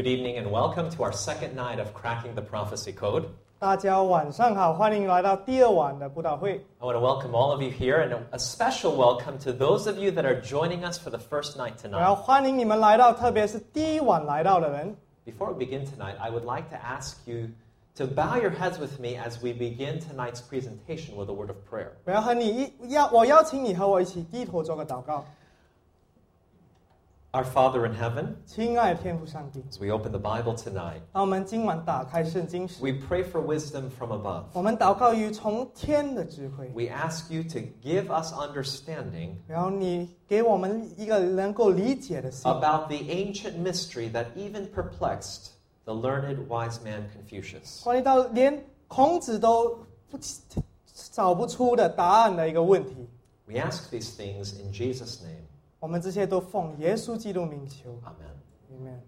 evening and welcome to our second night of Cracking the Prophecy Code. 大家晚上好，欢迎来到第二晚的布道会。 I want to welcome all of you here and a special welcome to those of you that are joining us for the first night 我要 tonight. 欢迎你们来到，特别是第一晚来到的人。 Before we begin tonight, I would like to ask you to bow your heads with me as we begin tonight's presentation with a word of prayer. 我邀请你和我一起低头做个祷告。 Our Father in heaven, 亲爱的天父上帝， as we open the Bible tonight, 当我们今晚打开圣经时， we pray for wisdom from above. 我们祷告于从天的智慧， We ask you to give us understanding 然后你给我们一个能够理解的心， about the ancient mystery that even perplexed the learned wise man Confucius. 关于到连孔子都找不出的答案的一个问题。 We ask these things in Jesus' name. 我们这些都奉耶稣基督名求。 Amen. Amen.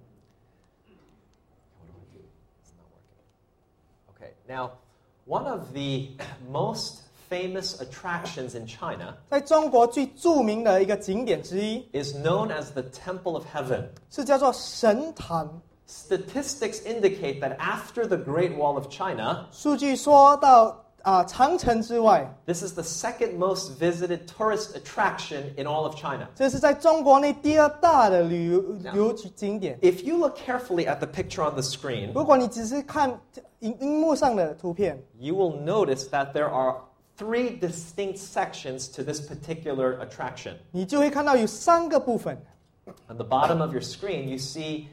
What do I do? It's not working. Okay, now, one of the most famous attractions in China 在中国最著名的一个景点之一 is known as the Temple of Heaven. 是叫做神坛。 Statistics indicate that after the Great Wall of China, 数据说到长城之外， this is the second most visited tourist attraction in all of China. 这是在中国内第二大的旅游景点。 If you look carefully at the picture on the screen, 如果你只是看荧幕上的图片， you will notice that there are three distinct sections to this particular attraction. 你就会看到有3个部分。 On the bottom of your screen, you see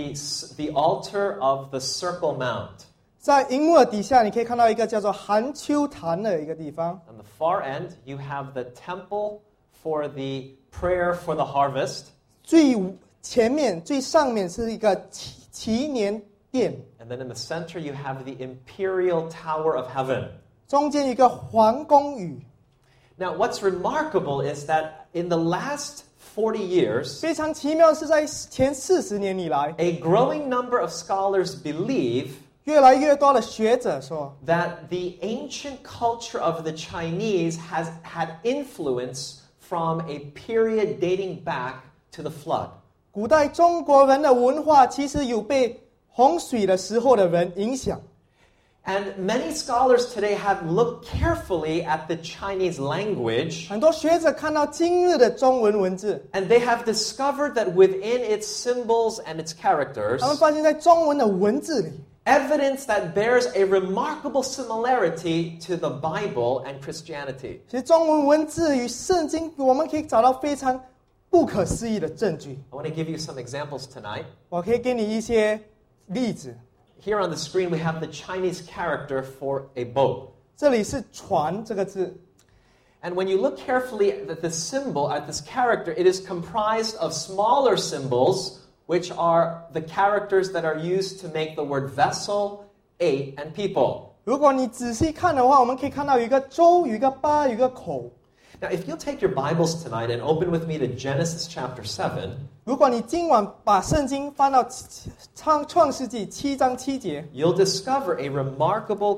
the altar of the Circle Mount. 在荧幕的底下，你可以看到一个叫做寒丘坛的一个地方。 On the far end, you have the temple for the prayer for the harvest. 最前面、最上面是一个祈年殿， And then in the center, you have the imperial tower of heaven. 中间有一个皇宫宇。 Now, what's remarkable is that in the last 40 years, 非常奇妙是在前40年以来， a growing number of scholars believe 越来越多的学者说， that the ancient culture of the Chinese has had influence from a period dating back to the flood. 古代中国人的文化其实有被洪水的时候的人影响。 And many scholars today have looked carefully at the Chinese language, 很多学者看到今日的中文文字， and they have discovered that within its symbols and its characters, 他们发现在中文的文字里， evidence that bears a remarkable similarity to the Bible and Christianity. 其实中文文字与圣经，我们可以找到非常不可思议的证据。 I want to give you some examples tonight. 我可以给你一些例子。 Here on the screen, we have the Chinese character for a boat. 这里是船这个字， And when you look carefully at the symbol, at this character, it is comprised of smaller symbols, which are the characters that are used to make the word vessel, eight, and people. 如果你仔细看的话，我们可以看到有一个舟，有一个八，有一个口。 Now, if you'll take your Bibles tonight and open with me to Genesis chapter 7, 如果你今晚把圣经翻到创世纪7章7节， you'll discover a remarkable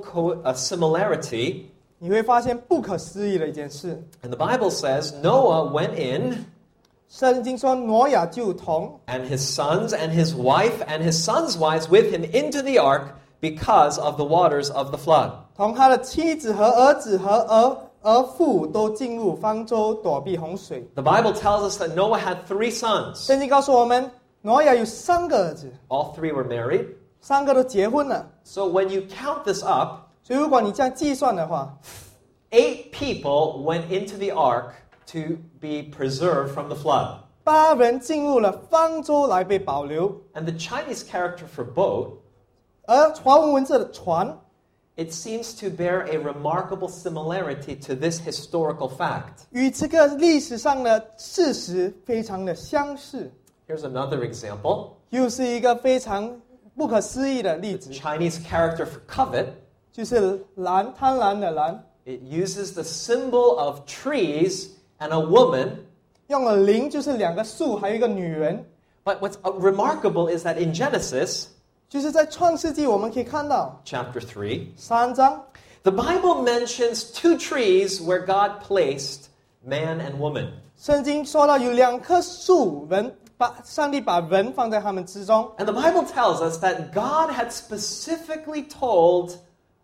similarity. 你会发现不可思议的一件事。 And the Bible says Noah went in, 圣经说挪亚就同 and his sons and his wife and his sons' wives with him into the ark because of the waters of the flood. 同他的妻子和儿子和儿妇都进入方舟躲避洪水。 The Bible tells us that Noah had 3 sons. 圣经告诉我们，挪亚有3个儿子 All 3 were married. ，3个都结婚了。 So when you count this up, 所以如果你这样计算的话， 8 people went into the ark to be preserved from the flood. 8人进入了方舟来被保留。 And the Chinese character for boat, 而华文文字的船， it seems to bear a remarkable similarity to this historical fact. 与这个历史上的事实非常的相似。 Here's another example. 又是一个非常不可思议的例子， Chinese character for covet, 就是蓝，贪婪的蓝， it uses the symbol of trees and a woman. 用了灵，就是2个树，还有一个女人。 But what's remarkable is that in Genesis 就是在创世纪我们可以看到 chapter 3, 3章， the Bible mentions 2 trees where God placed man and woman. 圣经说到有2棵树， 上帝把人放在他们之中。 And the Bible tells us that God had specifically told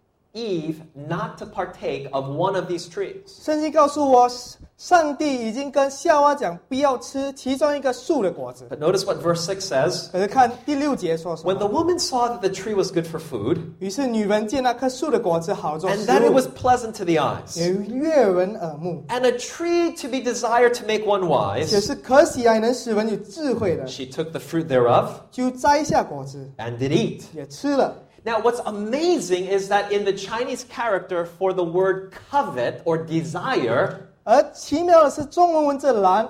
Eve not to partake of one of these trees. 圣经告诉我，上帝已经跟夏娃讲，不要吃其中一个树的果子。 But notice what verse 6 says. 可是看第6节说什 When the 么？ woman saw that the tree was good for food, 于是女人见那棵树的果子好做 and 食 that it 物 was，pleasant to the eyes, 也悦人耳目， and a tree to be desired to make one 且 wise, 是可喜爱能使人有智慧的， she took the fruit thereof 就摘下果子， and did eat. 也吃了。 Now, what's amazing is that in the Chinese character for the word covet or desire, 而奇妙的是，中文文字栏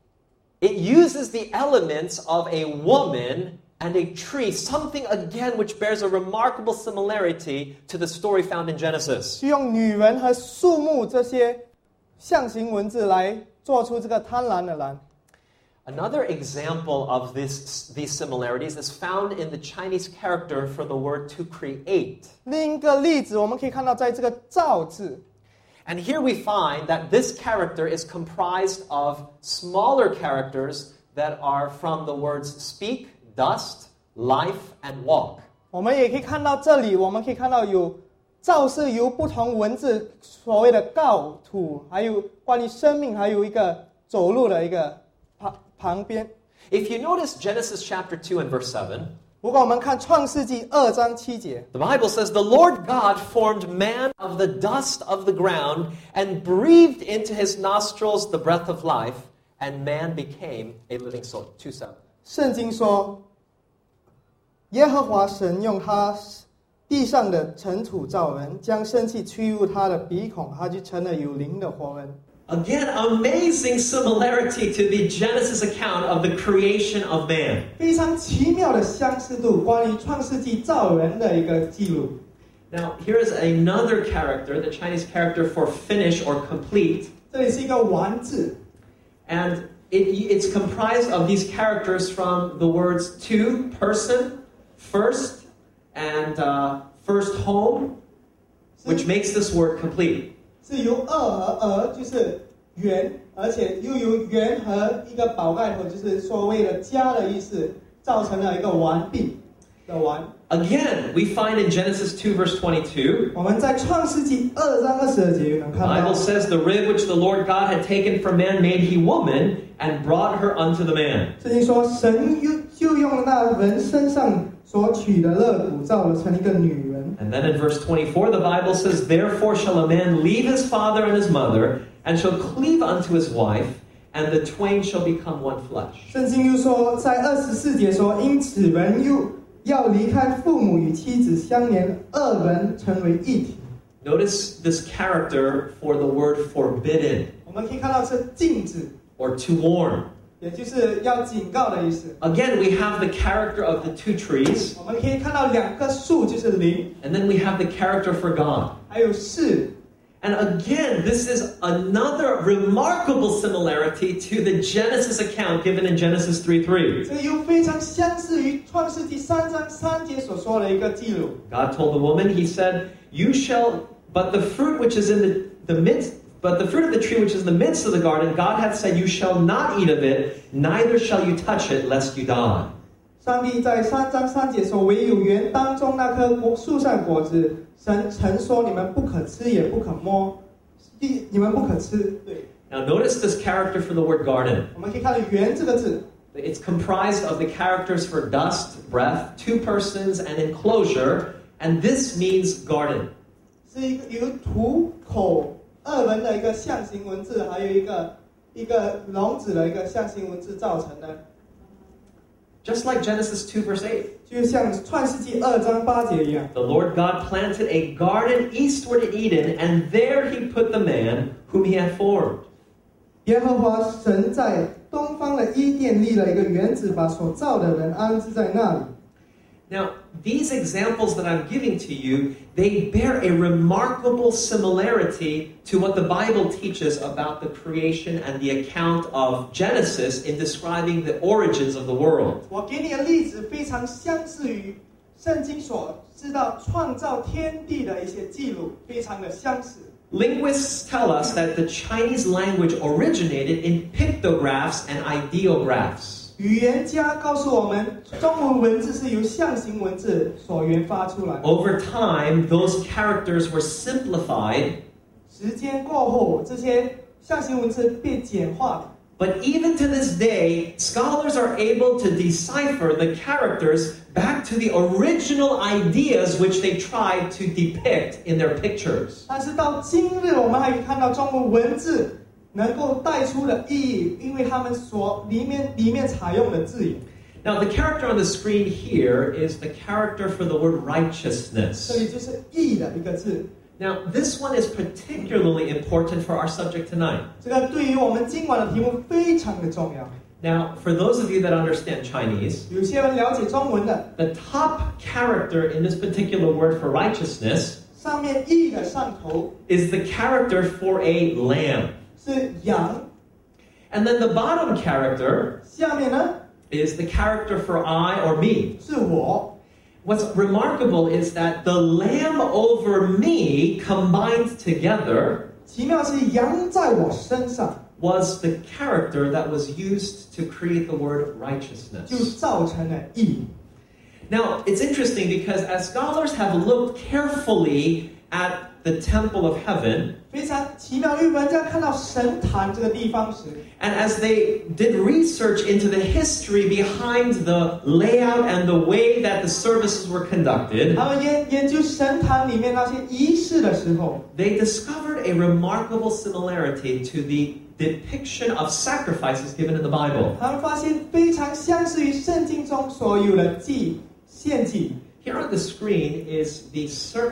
it uses the elements of a woman and a tree, something again which bears a remarkable similarity to the story found in Genesis. 就用女人和树木这些象形文字来做出这个贪婪的蓝。 Another example of these similarities is found in the Chinese character for the word to create. 另一个例子，我们可以看到，在这个造字， And here we find that this character is comprised of smaller characters that are from the words speak, dust, life, and walk. 我们也可以看到这里，我们可以看到有造是由不同文字所谓的告土，还有关于生命，还有一个走路的一个旁边。 If you notice Genesis chapter 2 and verse 7, 如果我们看创世纪2章7节， the Bible says, The Lord God formed man of the dust of the ground and breathed into his nostrils the breath of life, and man became a living soul. 2:7. 圣经说，耶和华神用他地上的尘土造人，将生气驱入他的鼻孔，他就成了有灵的活人。 Again, amazing similarity to the Genesis account of the creation of man. 非常奇妙的相似度，关于创世纪造人的一个记录。 Now, here is another character, the Chinese character for finish or complete. 这里是一个完字， And it's comprised of these characters from the words to, person, first, and first home, which makes this word complete. 是由二和而，就是圆，而且又由圆和一个宝盖头，就是所谓的家的意思，造成了一个完毕的完。 Again, we find in Genesis 2 verse 22, 我们在创世纪2章22节能 the 看 Bible 到， says, The rib which the Lord God had taken from man made he woman and brought her unto the man. 圣经说，神就用那人身上所取的肋骨造了成一个女人。 And then in verse 24, the Bible says, Therefore shall a man leave his father and his mother, and shall cleave unto his wife, and the twain shall become one flesh. 圣经又说，在24节说，因此人又要离开父母，与妻子相连，二人成为一体。 Notice this character for the word forbidden 我们可以看到是禁止， or to warn. 也就是要警告的意思。 Again, we have the character of the two trees, 我们可以看到2棵树就是灵， and then we have the character for God. 还有事。 And again, this is another remarkable similarity to the Genesis account given in Genesis 3:3. 这又非常相似于创世纪3章3节所说的一个记录。 God told the woman, He said, "You shall, but the fruit which is in the midst, but the fruit of the tree which is in the midst of the garden, God hath said, You shall not eat of it, neither shall you touch it, lest you die." 上帝在3章3节说：“唯有园当中那棵树上果子，神曾说你们不可吃，也不可摸，你们不可吃。”对， Now notice this character for the word garden. 我们可以看到“园”这个字， It's comprised of the characters for dust, breath, two persons, and enclosure, and this means garden. 是一个由土口二人的一个象形文字，还有一个笼子的一个象形文字造成的。 Just like Genesis 2 verse 8. 就像创世纪2章8节一样， The Lord God planted a garden eastward in Eden, and there He put the man whom He had formed. 耶和华神在东方的伊甸立了一个园子，把所造的人安置在那里。 Now, these examples that I'm giving to you, they bear a remarkable similarity to what the Bible teaches about the creation and the account of Genesis in describing the origins of the world. 我给你的例子非常相似于圣经所知道创造天地的一些记录，非常的相似。 Linguists tell us that the Chinese language originated in pictographs and ideographs. 语言家告诉我们，中文文字是由象形文字所研发出来的。 Over time, those characters were simplified, 时间过后，这些象形文字被简化了。 but even to this day, scholars are able to decipher the characters back to the original ideas which they tried to depict in their pictures. 但是到今日，我们还可以看到中文文字能够带出的意义，因为他们所里面采用的字眼。 Now, the character on the screen here is the character for the word 这 righteousness. 里就是义的一个字。 Now, this one is particularly important for our subject tonight. 这个对于我们今晚的题目非常的重要。 Now, for those of you that understand Chinese, 有些人了解中文的， the top character in this particular word for righteousness 上面义的上头 is the character for a lamb. 是羊， And then the bottom character 下面呢 is the character for I or me. 是我。 What's remarkable is that the lamb over me combined together 奇妙是羊在我身上， was the character that was used to create the word 就 righteousness. 造成了义。 Now, it's interesting because as scholars have looked carefully at the temple of heaven, 非常奇妙，因为人家看到神坛这个地方时， and as they did research into the history behind the layout and the way that the services were conducted, 他们研究神坛里面那些仪式的时候， they discovered a remarkable similarity to the depiction of sacrifices given in the Bible. 他们发现非常相似于圣经中所有的献祭。 Here on the screen is the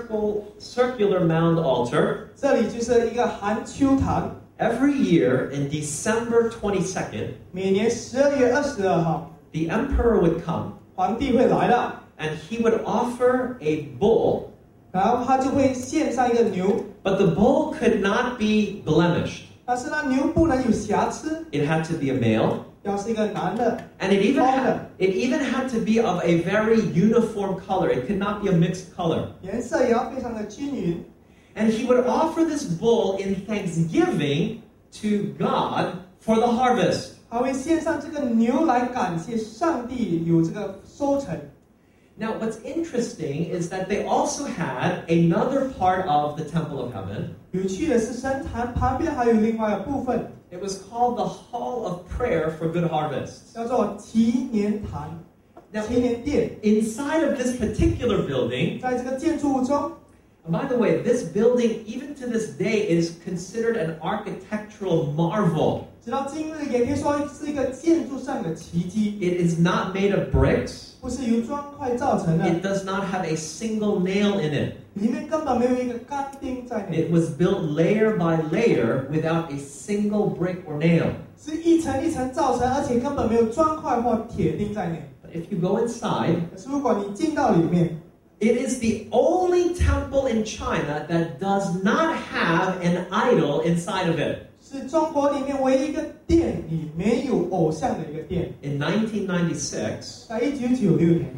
circular mound altar. 这里就是一个含秋坛， Every year in December 22nd, 每年12月22号， the emperor would come 皇帝会来了， and he would offer a bull, 然后他就会献上一个牛， but the bull could not be blemished. 但是那牛不能有瑕疵， It had to be a male, 要是一个男的， and it even had to be of a very uniform color. It could not be a mixed color. 颜色也要非常的均匀。 And he would offer this bull in thanksgiving to God for the harvest. 他会献上这个牛来感谢上帝有这个收成。 Now, what's interesting is that they also had another part of the temple of heaven. 有趣的是，神坛旁边还有另外一个部分， It was called the Hall of Prayer for Good Harvests. 叫做祈年坛、 Now, 祈年殿。 inside of this particular building, 在这个建筑物中， and by the way, this building, even to this day, is considered an architectural marvel. 直到今日也可以说是一个建筑上的奇迹， It is not made of bricks. 不是由砖块造成的， It does not have a single nail in it. 里面根本没有一个钢钉在内， It was built layer by layer without a single brick or nail. 是一层一层造成，而且根本没有砖块或铁钉在内。 But if you go inside, 可是如果你进到里面， it is the only temple in China that does not have an idol inside of it. 是中国里面唯一一个殿里没有偶像的一个殿。 In 1996, 在1996年，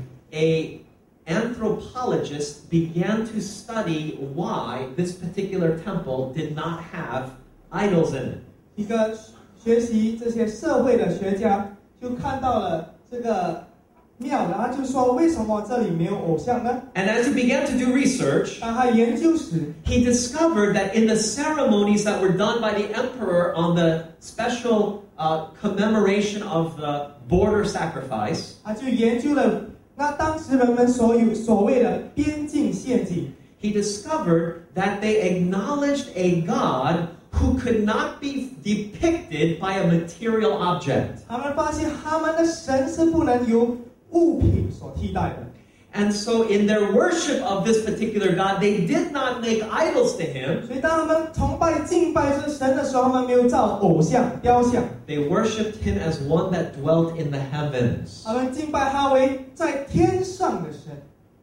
a anthropologist began to study why this particular temple did not have idols in it. 一个学习这些社会的学家就看到了这个庙，然后就说为什么这里没有偶像呢？ And as he began to do research, 当他研究时， he discovered that in the ceremonies that were done by the emperor on the special commemoration of the border sacrifice, 他就研究了那当时人们所谓的边境献祭。 he discovered that they acknowledged a God who could not be depicted by a material object. 他们发现他们的神是不能由物品所替代的。 And so in their worship of this particular God, they did not make idols to him. 所以当他们崇拜敬拜这神的时候，他们没有造偶像雕像， They worshipped him as one that dwelt in the heavens. 他们敬拜他为在天上的神。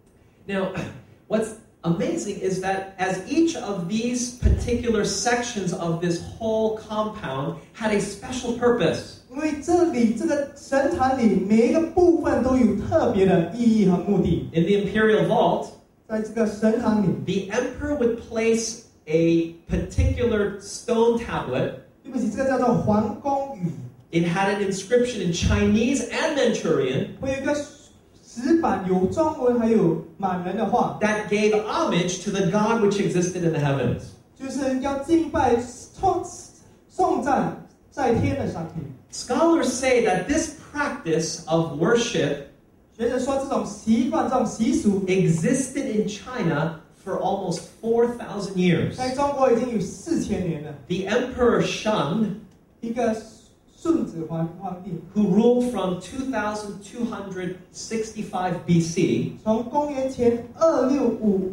Now, what's amazing is that as each of these particular sections of this whole compound had a special purpose. 因为这里这个神坛里每一个部分都有特别的意义和目的。 In the imperial vault, 在这个神坛里， the emperor would place a particular stone tablet 对不起，这个叫做皇宫宇， It had an inscription in Chinese and Manchurian 会有一个石板，有中文还有满人的话， that gave homage to the God which existed in the heavens. 就是要敬拜、颂赞在天的上帝。 Scholars say that this practice of worship 学者说，这种习惯、这种习俗 existed in China for almost 4,000 years. 在中国已经有4000年了。 The Emperor Shun, 一个顺子皇帝， who ruled from 2265 BC, 从公元前2656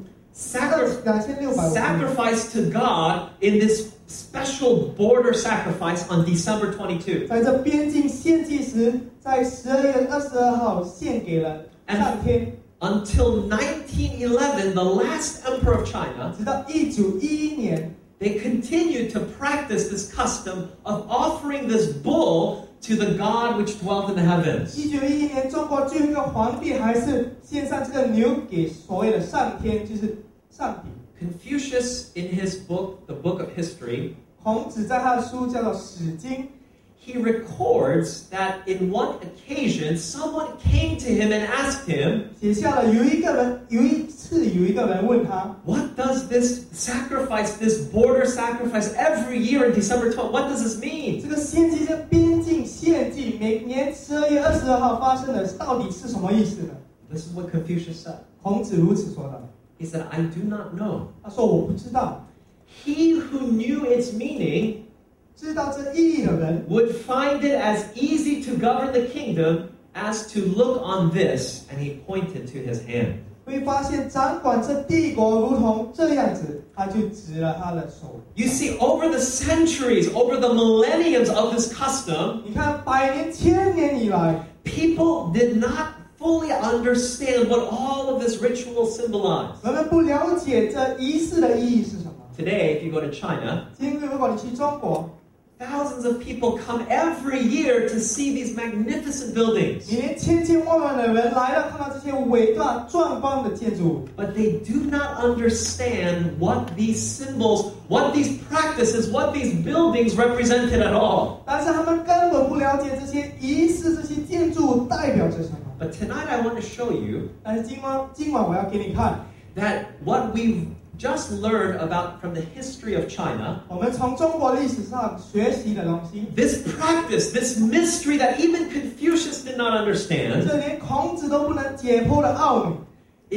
sacrificed to God in this special border sacrifice on December 22. 在这边境献祭时，在12月22号献给了上天。 Until 1911, the last emperor of China, 直到1911年， they continued to practice this custom of offering this bull to the God which dwelt in the heavens. 1911年，中国最后一个皇帝还是献上这个牛给所谓的上天，就是上帝。 Confucius, in his book, The Book of History, 孔子在他的书叫做《史经》， he records that in one occasion, someone came to him and asked him, 写下了有一次有一个人问他， what does this sacrifice, this border sacrifice every year in December 12, what does this mean? 这个献祭这边境献祭每年12月22号发生的，到底是什么意思呢？ This is what Confucius said. 孔子如此说的。 He said, I do not know. 他说我不知道， He who knew its meaning 知道这意义的人 would find it as easy to govern the kingdom as to look on this, and he pointed to his hand. 会发现掌管这帝国如同这样子，他就指了他的手。 You see, over the centuries, over the millenniums of this custom, 你看，百年、千年以来， people did not fully understand what all of this ritual symbolized. 人们不了解这仪式的意义是什么。 Today, if you go to China, 今天如果你去中国， thousands of people come every year to see these magnificent buildings. 每年千千万万的人来了，看到这些伟大壮观的建筑物， But they do not understand what these symbols, what these practices, what these buildings represented at all. 但是他们根本不了解这些仪式、这些建筑物代表着什么。 But tonight I want to show you 但是今晚我要给你看， that what we've just learned about from the history of China, 我们从中国历史上学习的东西， this practice, this mystery that even Confucius did not understand, 这连孔子都不能解剖的奥秘，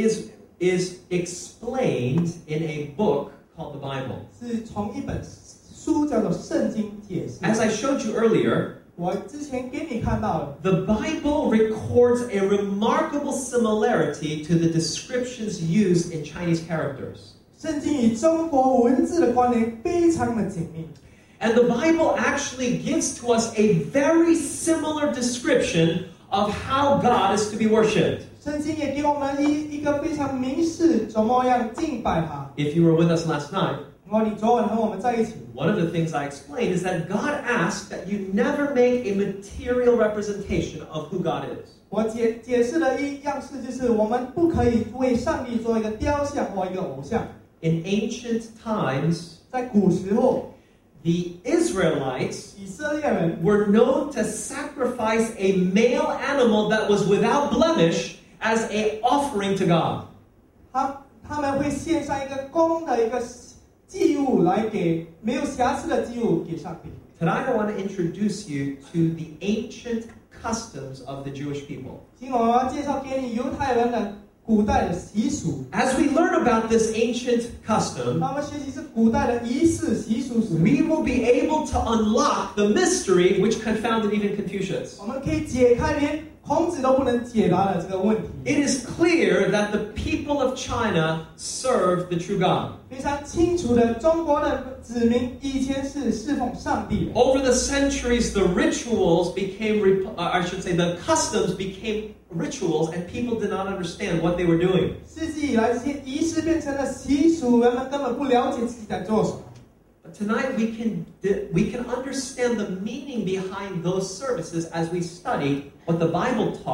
is explained in a book called the Bible. 是从一本书叫做《圣经》解释。 As I showed you earlier, 我之前给你看到了， the Bible records a remarkable similarity to the descriptions used in Chinese characters. 圣经与中国文字的关联非常的紧密。 And the Bible actually gives to us a very similar description of how God is to be worshipped. 圣经也给我们一个非常明示怎么样敬拜他。 If you were with us last night, 如果你昨晚和我们在一起， one of the things I explained is that God asked that you never make a material representation of who God is. 我解释了一样事，就是我们不可以为上帝做一个雕像或一个偶像。 In ancient times, 在古时候， the Israelites 以色列人 were known to sacrifice a male animal that was without blemish as an offering to God. 他们会献上一个公的一个祭物来给没有瑕疵的祭物给上帝。 Tonight I want to introduce you to the ancient customs of the Jewish people. 今晚我要介绍给你犹太人的古代的习俗。 As we learn about this ancient custom, 当我们学习是古代的仪式习俗时， we will be able to unlock the mystery which confounded even Confucius. 我们可以解开连孔子都不能解答的这个问题。 It is clear that the people of China served the true God. 非常清楚的，中国的子民以前是侍奉上帝的。 Over the centuries, the rituals became, the customs became rituals, and people did not understand what they were doing. 世纪以来，这些仪式变成了习俗，人们根本不了解自己在做什么。 But tonight we can understand the meaning behind those services as we study what the Bible taught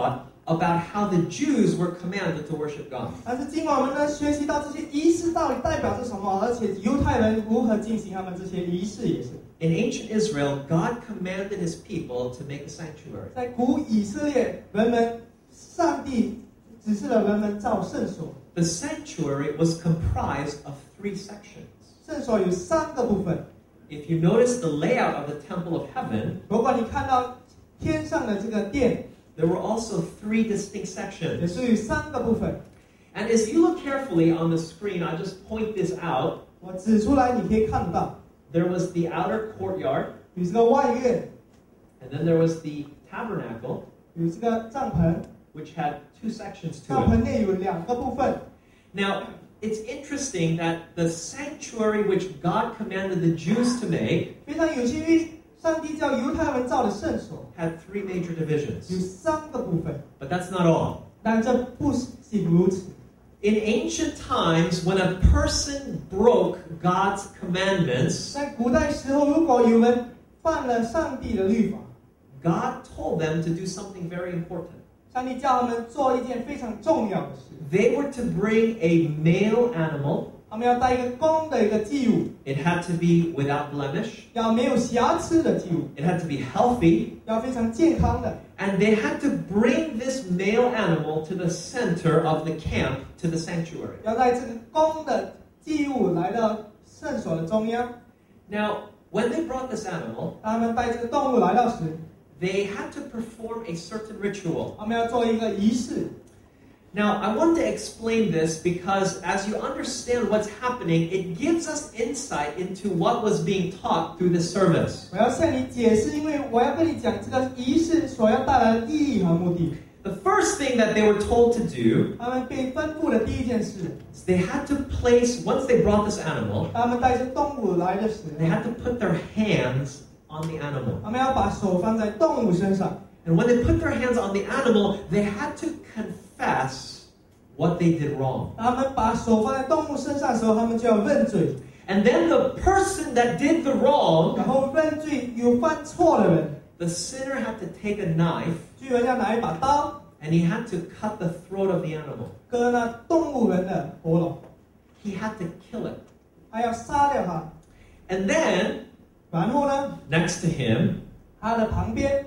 about how the Jews were commanded to worship God. 但是今晚我们呢学习到这些仪式到底代表着什么，而且犹太人如何进行他们这些仪式也是。 In ancient Israel, God commanded his people to make a sanctuary. 在古以色列，上帝指示了人们造圣所。 The sanctuary was comprised of 3 sections. 圣所有3个部分。 If you notice the layout of the temple of heaven, 如果你看到天上的这个殿， there were also 3 distinct 也 sections. 是有3个部分。 And as you look carefully on the screen, I just point this out. 我指出来，你可以看到， There was the outer courtyard, 有这个外院， and then there was the tabernacle, 有这个帐篷， which had 2 sections 帐 to 篷 it. 内有2个部分。 Now, it's interesting that the sanctuary which God commanded the Jews to make 非常有趣，因为上帝叫犹太人造的圣所 had 3 major 有 divisions. 3个部分， But that's not all. 但这不仅如此。 In ancient times, when a person broke God's commandments, 在古代时候，如果有人犯了上帝的律法， God told them to do something very important. 上帝叫他们做一件非常重要的事， They were to bring a male animal. 他们要带一个公的一个祭物， It had to be without blemish. 要没有瑕疵的祭物， It had to be healthy. 要非常健康的。 And they had to bring this male animal to the center of the camp, to the sanctuary. 要带这个公的祭物来到圣所的中央。 Now, when they brought this animal, 他们带这个动物来到时， they had to perform a certain ritual. 他们要做一个仪式。 Now, I want to explain this because as you understand what's happening, it gives us insight into what was being taught through this service. 我要向你解释，因为我要跟你讲这个仪式所要带来的意义和目的。 The first thing that they were told to do 他们被吩咐的第一件事， is they had to place, once they brought this animal, 他们带着动物来的时 they 候， had to put their hands on the animal. 他们要把手放在动物身上。 And when they put their hands on the animal, they had to confess what they did wrong. 他们把手放在动物身上的时候，他们就要认罪。 And then the person that did the wrong, 然后认罪有犯错的人， the sinner had to take a knife 就有人要拿一把刀， and he had to cut the throat of the animal. 割那动物人的喉咙， He had to kill it. 还要杀掉它。 And then, 然后呢， next to him, 他的旁边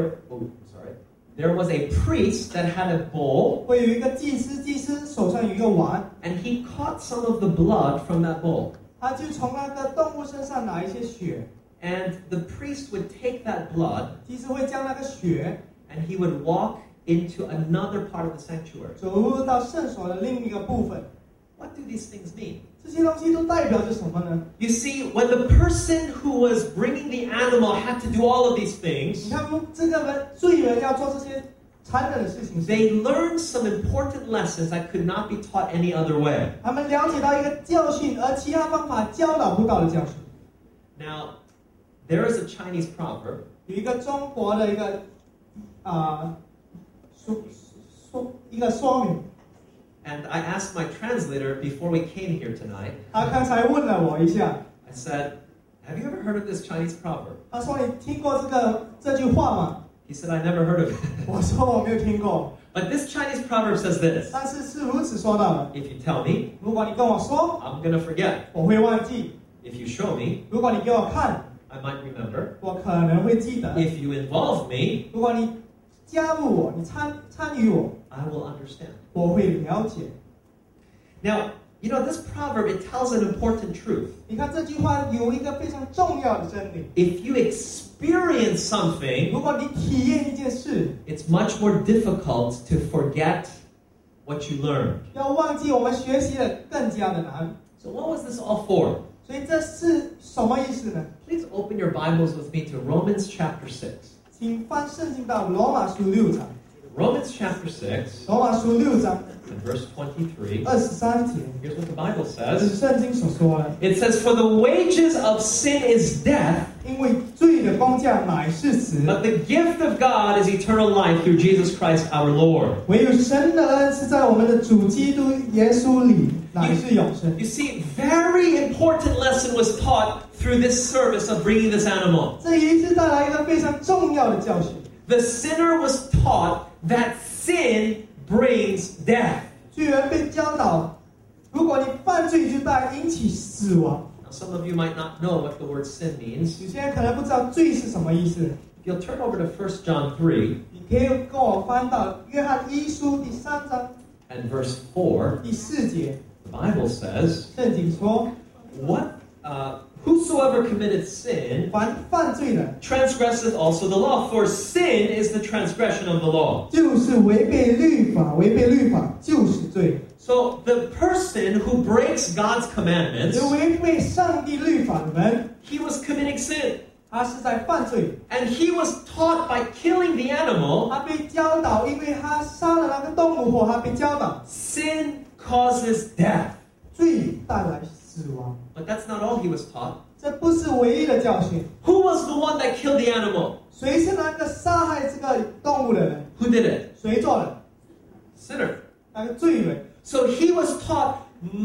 there was a priest that had a bowl, 会有一个祭司，祭司手上有一个碗， and he caught some of the blood from that bowl. 他就从那个动物身上拿一些血， And the priest would take that blood 祭司会将那个血 and he would walk into another part of the sanctuary. 走入到圣所的另一个部分。 What do these things mean? 这些东西都代表着什么呢？ You see, when the person who was bringing the animal had to do all of these 你 things, 看，这个人罪人要做这些残忍的事情时， they learned some important lessons that could not be taught any other way. 他们了解到一个教训，而其他方法教导不到的教训。 Now, there is a Chinese proverb, 有一个中国的一个说明， and I asked my translator before we came here tonight, 他刚才问了我一下， I said, have you ever heard of this Chinese proverb? 他说你听过这句话吗？ He said, I never heard of it. 我说我没有听过， But this Chinese proverb says this, 但是是如此说到的。 if you tell me, 如果你跟我说， I'm going to forget. 我会忘记； If you show me, 如果你给我看， I might remember. 我可能会记得； If you involve me, 如果你加入我，你参与我， I will understand. 我会了解。 Now, you know, this proverb, it tells an important truth. 你看这句话有一个非常重要的真理： If you experience something, 如果你体验一件事， it's much more difficult to forget what you learned. 要忘记我们学习的更加的难。 So what was this all for? 所以这是什么意思呢？ Please open your Bibles with me to Romans chapter 6. 请翻圣经到罗马书6章， Romans chapter 6 罗马书6章 and verse 23. 23节， Here's what the Bible 这是 says. 圣经所说的。 It says, For the wages of sin is death, 因为罪的工价乃是死， but the gift of God is eternal life through Jesus Christ our Lord. 唯有神的恩是在我们的主基督耶稣里乃是永生。 You see, very important lesson was taught through this service of bringing this animal. 这一次带来一个非常重要的教训。 The sinner was taught that sin brings death. 罪人被教导，如果你犯罪，就带来引起死亡。 Now, some of you might not know what the word sin means. 有些人可能不知道罪是什么意思。 If you'll turn over to 1 John 3 你可以跟我翻到约翰一书第3章 and verse 4, 第4节， the Bible says, 圣经说， whosoever committed sin 凡犯罪的， transgresseth also the law, for sin is the transgression of the law. 就是违背律法，违背律法就是罪。 So the person who breaks God's commandments, 有违背上帝律法的人， he was committing sin. 他是在犯罪。 And he was taught by killing the animal, 他被教导，因为他杀了那个动物后，他被教导， sin causes death. 罪带来死亡。 But that's not all he was taught. 这不是唯一的教训。 Who was the one that killed the animal? 谁是那个杀害这个动物的人？ Who did it? 谁做的？ Sinner. 那个罪人。 So he was taught,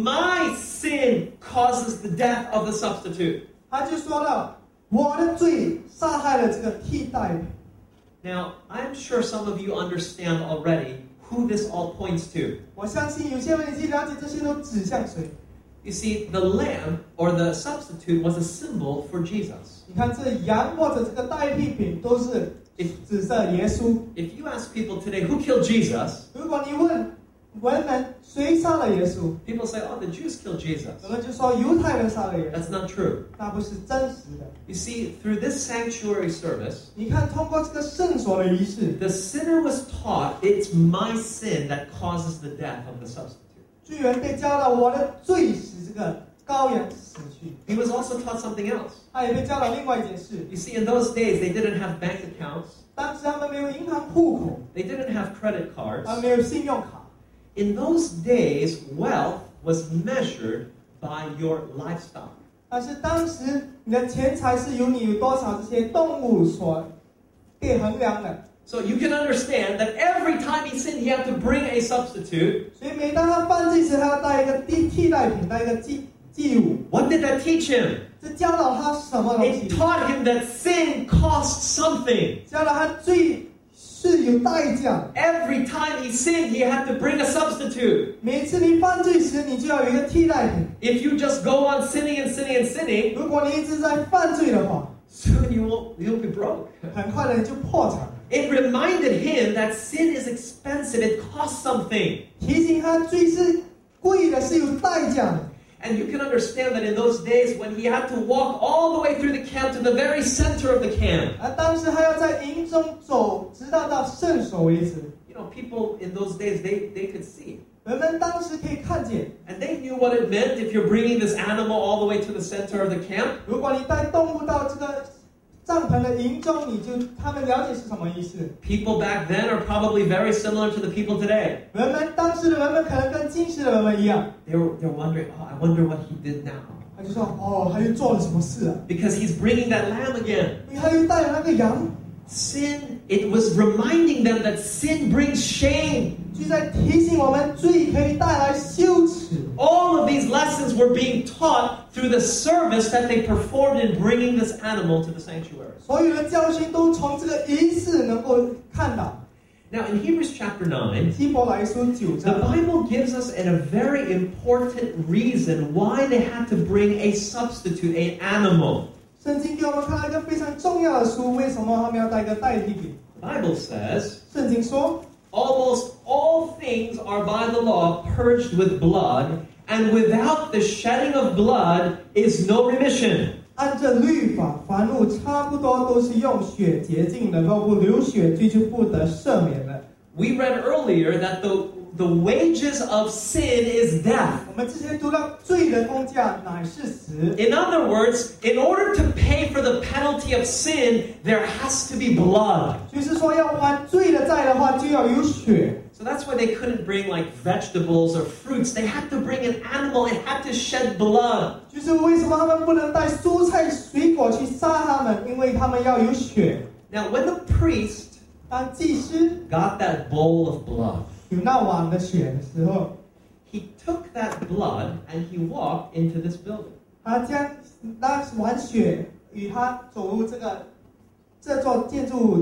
my sin causes the death of the substitute. 他就说到，我的罪杀害了这个替代品。 Now, I'm sure some of you understand already who this all points to. 我相信有些人已经了解这些都指向谁。 You see, the lamb or the substitute was a symbol for Jesus. 你看，这羊或者这个代替品都是指向耶稣。 If you ask people today who killed Jesus, 如果你问文人谁杀了耶稣， people say, oh, the Jews killed Jesus. 我们就说犹太人杀了耶稣， That's not true. 那不是真实的。 You see, through this sanctuary service, 你看，通过这个圣所的仪式， the sinner was taught it's my sin that causes the death of the substitute. 罪人被教导我的罪使这个羔羊死去。 He was also taught something else. 他也被教导另外一件事， You see, in those days, they didn't have bank accounts. 当时他们没有银行户口， They didn't have credit 他 cards. 们没有信用卡。 In those days, wealth was measured by your livestock. 但是当时你的钱财是由你有多少这些动物所被衡量的。 So you can understand that every time he sinned, he had to bring a substitute. 所以每当他犯罪时，他要带一个替代品，带一个祭物。 What did that teach him? 这教导他什么东 It 西？ taught him that sin costs something. 教导他罪是有代价。 Every time he sinned, he had to bring a substitute. 每次你犯罪时，你就要有一个替代品。 If you just go on sinning and sinning and sinning, 如果你一直在犯罪的话， soon you'll be broke. 很快的你就破产。 It reminded him that sin is expensive, it costs something. 提醒他罪是贵的，是有代价的。 And you can understand that in those days when he had to walk all the way through the camp to the very center of the camp. 而当时还要在营中走，直到圣所为止。 You know, people in those days, they could see. 人们当时可以看见， And they knew what it meant if you're bringing this animal all the way to the center of the camp. 如果你带动物到这个帐篷的营中，他们了解是什么意思。 People back then are probably very similar to the people today. 人们当时的人们可能跟今时的人们一样， They're wondering, oh, I wonder what he did now. 他就说：“哦，他又做了什么事啊？ Because he's bringing that lamb again. 因为他又带了那个羊。” Sin, it was reminding them that sin brings shame. 就在提醒我们，罪可以带来羞耻。 All of these lessons were being taught through the service that they performed in bringing this animal to the sanctuary. 所有的教训都从这个仪式能够看到。 Now, in Hebrews chapter 9, 希伯来书9 the 章， Bible gives us a very important reason why they had to bring a substitute, an animal. 圣经给我们看到一个非常重要的书，为什么他们要带一个代替品？ The Bible says, 圣经说， almost all things are by the law purged with blood, and without the shedding of blood is no remission. 按着律法，凡物差不多都是用血洁净的，若不流血，罪就不得赦免了。 We read earlier that the wages of sin is death. 我们之前读到罪的工价乃是死。 In other words, in order to pay for the penalty of sin, there has to be blood. 就是说，要还罪的债的话，就要有血。 So that's why they couldn't bring like vegetables or fruits. They had to bring an animal. It had to shed blood. 就是为什么他们不能带蔬菜水果去杀他们？因为他们要有血。 Now, when the priest 当祭司 got that bowl of blood, 有那碗的血的时候， he took that blood and he walked into this building. 他将那碗血与他走入这座建筑物内。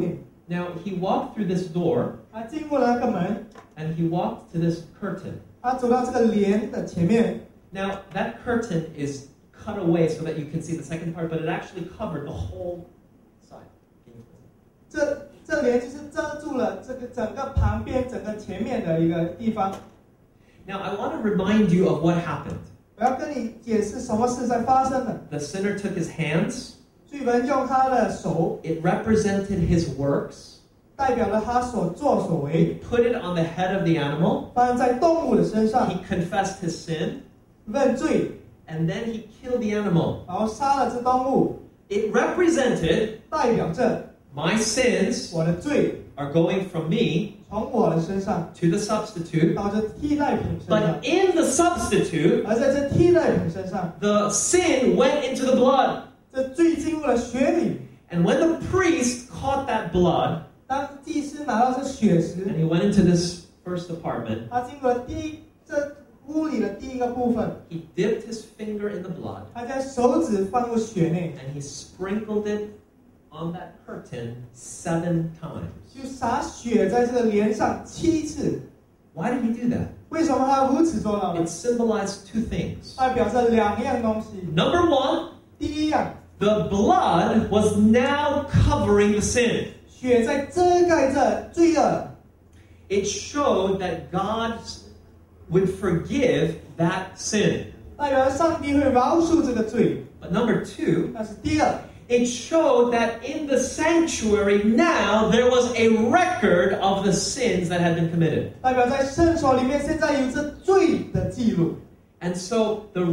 Now, he walked through this door, 他经过了那个门， and he walked to this curtain. 他走到这个帘的前面。 Now, that curtain is cut away so that you can see the second part, but it actually covered the whole side. 这帘就是遮住了这个整个旁边、整个前面的一个地方。 Now, I want to remind you of what happened. 我要跟你解释什么事在发生的。 The sinner took his hands. 罪人用他的手， It represented his works. 代表了他所作所为， He put it on the head of the animal. 放在动物的身上， He confessed his sin. 认罪， And then he killed the animal. 然后杀了这动物， It represented 代表着 my sins 我的罪 are going from me 从我的身上 to the substitute. 到这替代品身上， But in the substitute, 而在这替代品身上， the sin went into the blood. 这罪进入了血里。 And when the priest caught that blood, 当祭司拿到这血 and 时， he went into this first apartment, 他经过了这屋里的第一个部分， he dipped his finger in the blood, 他将手指放入血内， and he sprinkled it on that curtain 7 times. 就洒血在这个帘上7次。 Why did he do that? 为什么他如此做到呢 It？ symbolized 2 things. 代表着2样东西。 Number 1, 第一样， the blood was now covering the sin. 血在遮盖着罪恶， It showed that God would forgive that sin. 代表上帝会饶恕这个罪。 But number 2, 但是第二， it showed that in the sanctuary now there was a record of the sins that had been committed. 代表在圣所里面现在有着罪的记录。 And so the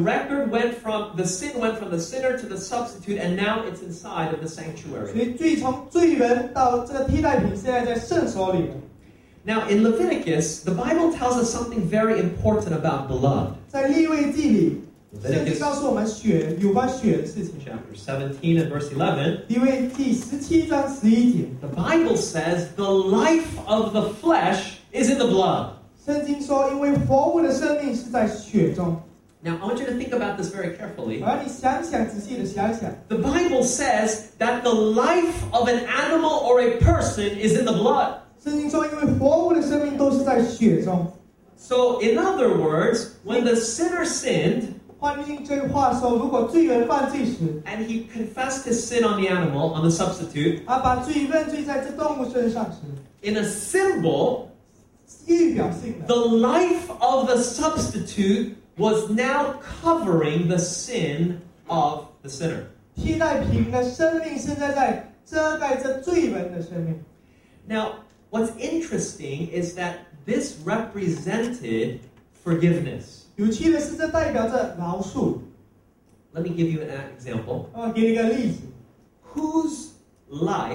sin went from the sinner to the substitute, and now it's inside of the 所 sanctuary. 以罪从罪人到这个替代品，现在在圣所里了。 Now in Leviticus, the Bible tells us something very important about blood. 在利未记里，圣经 Leviticus 告诉我们血有关血的事情。 chapter 17 and verse 11. 利未记17章11节， The Bible says the life of the flesh is in the blood. 圣经说，因为活物的生命是在血中。 Now, I want you to think about this very 我 carefully. 让你想想，仔细的想想。 The Bible says that the life of an animal or a person is in the blood. 圣经说，因为活物的生命都是在血中。 So, in other words, when the sinner sinned 换另这话说，如果罪人犯罪时， and he confessed his sin on the animal, on the substitute, 他把罪认罪在这动物身上时， in a symbol, 预表性的， the life of the substitute was now covering the sin of the sinner. 替代品的生命现在在遮盖着罪人的生命。 Now, what's interesting is that this represented forgiveness. 有趣的是，这代表着饶恕。 Let me give you an example. 给你一个例子， Whose life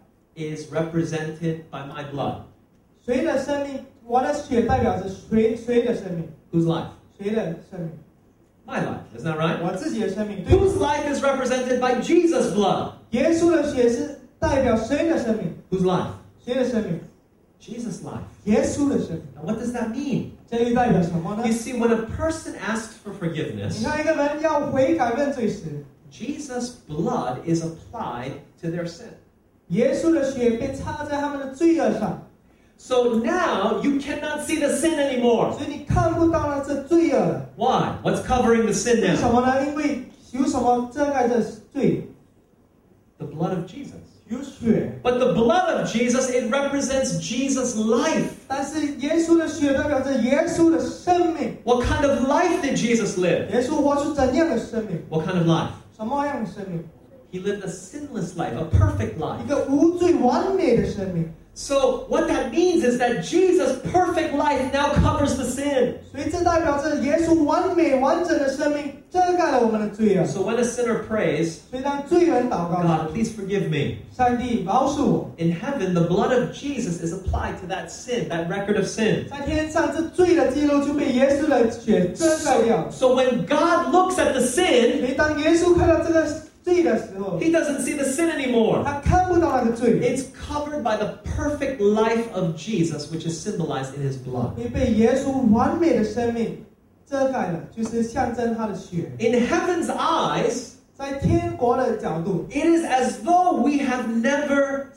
is represented by my blood? 谁的生命？我的血代表着谁的生命？ Whose life? 谁的生命？ My life. Isn't that right? 我自己的生命。对， Whose life is represented by Jesus' blood? 耶稣的血是代表谁的生命？ Whose life? 谁的生命？ Jesus' life. 耶稣的生命。 Now, what does that mean? 这又代表什么呢 You？see, when a person asks for 你 forgiveness, 看，一个人要悔改认罪时， Jesus' blood is applied to their sin. 耶稣的血被擦在他们的罪恶上， So now you cannot see the sin anymore. 所以你看不到了这罪恶了。 Why? What's covering the sin 为什 now? 么呢？因为有什么遮盖这罪？ The blood of Jesus. 有血。 But the blood of Jesus, it represents Jesus' life. 但是耶稣的血代表着耶稣的生命。 What kind of life did Jesus live? 耶稣活出怎样的生命？ What kind of life? 什么样的生命？ He lived a sinless life, a perfect 一 life. 个无罪完美的生命。 So what that means is that Jesus' perfect life now covers the sin. 所以这代表着耶稣完美完整的生命遮盖了我们的罪恶。 So when a sinner prays, 所以当罪人祷告时， God, please forgive me. 上帝饶恕我。 In heaven, the blood of Jesus is applied to that sin, that record of sin. 在天上，这罪的记录就被耶稣的血遮盖掉。 So when God looks at the sin, 所以当耶稣看到这个罪的时候， He doesn't see the sin anymore. 他看不到那个罪， It's covered by the perfect life of Jesus, which is symbolized in His blood. 因为被耶稣完美的生命遮盖了，就是象征他的血。 In heaven's eyes, 在天国的角度， it is as though we have never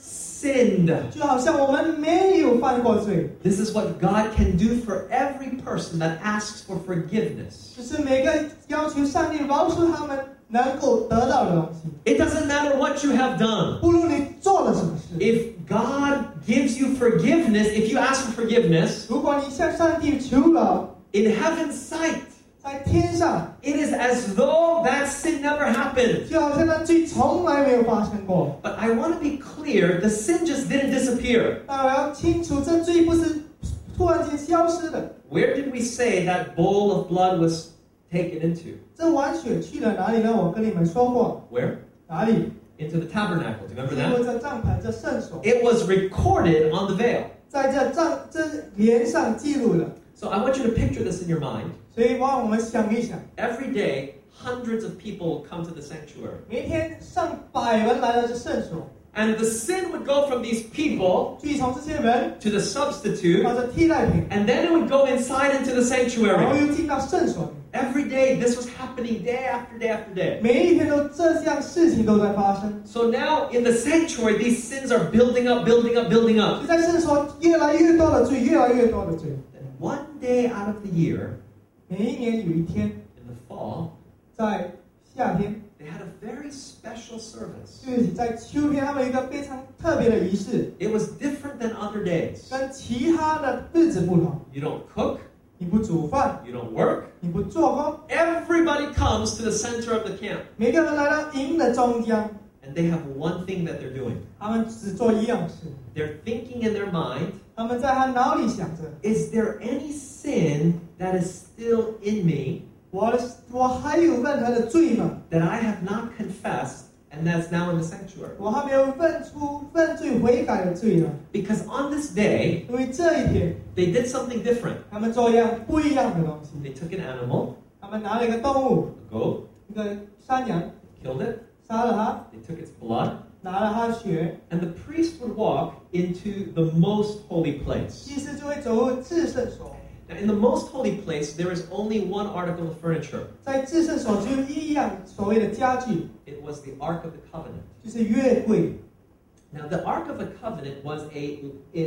sinned. 就好像我们没有犯过罪。 This is what God can do for every person that asks for forgiveness. 这是每个要求上帝饶恕他们能够得到的东西。 It doesn't matter what you have done. 不论你做了什么事， If God gives you forgiveness, if you ask for forgiveness, 如果你向上帝求饶， in heaven's sight, 在天上 it is as though that sin never happened. 就好像那罪从来没有发生过。 But I want to be clear, the sin just didn't disappear. 但我要清楚，这罪不是突然间消失的。 Where did we say that bowl of blood was taken into? 这碗血去了哪里呢？我跟你们说过， Where? 哪里？ Into the tabernacle. Do you remember 进 that? 入这帐篷，这圣所， It was recorded on the veil. 在这帘上记录了。 So I want you to picture this in your mind. 所以让我们想一想， Every day, hundreds of people come to the sanctuary. 每天上百人来到这圣所， And the sin would go from these people 罪从这些人 to the substitute, 到这替代品， and then it would go inside into the 然后 sanctuary. 又进到圣所里。 Every day, this was happening day after day after day. 每一天都这样事情都在发生， So now in the sanctuary, these sins are building up, building up, building 就 up. 在圣所越来越多的罪，越来越多的罪。 And one day out of the year, 每一年有一天， in the fall, 在夏天， they had a very special service. 就是在秋天，他们有一个非常特别的仪式， It was different than other days. 跟其他的日子不同。 You don't cook, 你不煮饭， you don't work. 你不做工， Everybody comes to the center of the camp, 每个人来到营的中央， and they have one thing that they're doing. 他们只做一样事， They're thinking in their mind, 他们在他脑里想着： is there any sin that is still in me 我还有任何的罪吗？ that I have not confessed and that's now in the sanctuary? 我还没有认罪悔改的罪呢？ Because on this day, 因为这一天， they did something different. 他们做一样不一样的东西。 They took an animal, 他们拿了一个动物， a goat, 一个山羊， killed it, 杀了它， they took its blood, 拿了它的血， and the priest would walk into the most holy place. 祭司就会走入至圣所。 Now, in the most holy place, there is only one article of furniture. 在至圣所只有一样所谓的家具， It was the Ark of the Covenant. 就是约柜。 Now, the Ark of the Covenant was a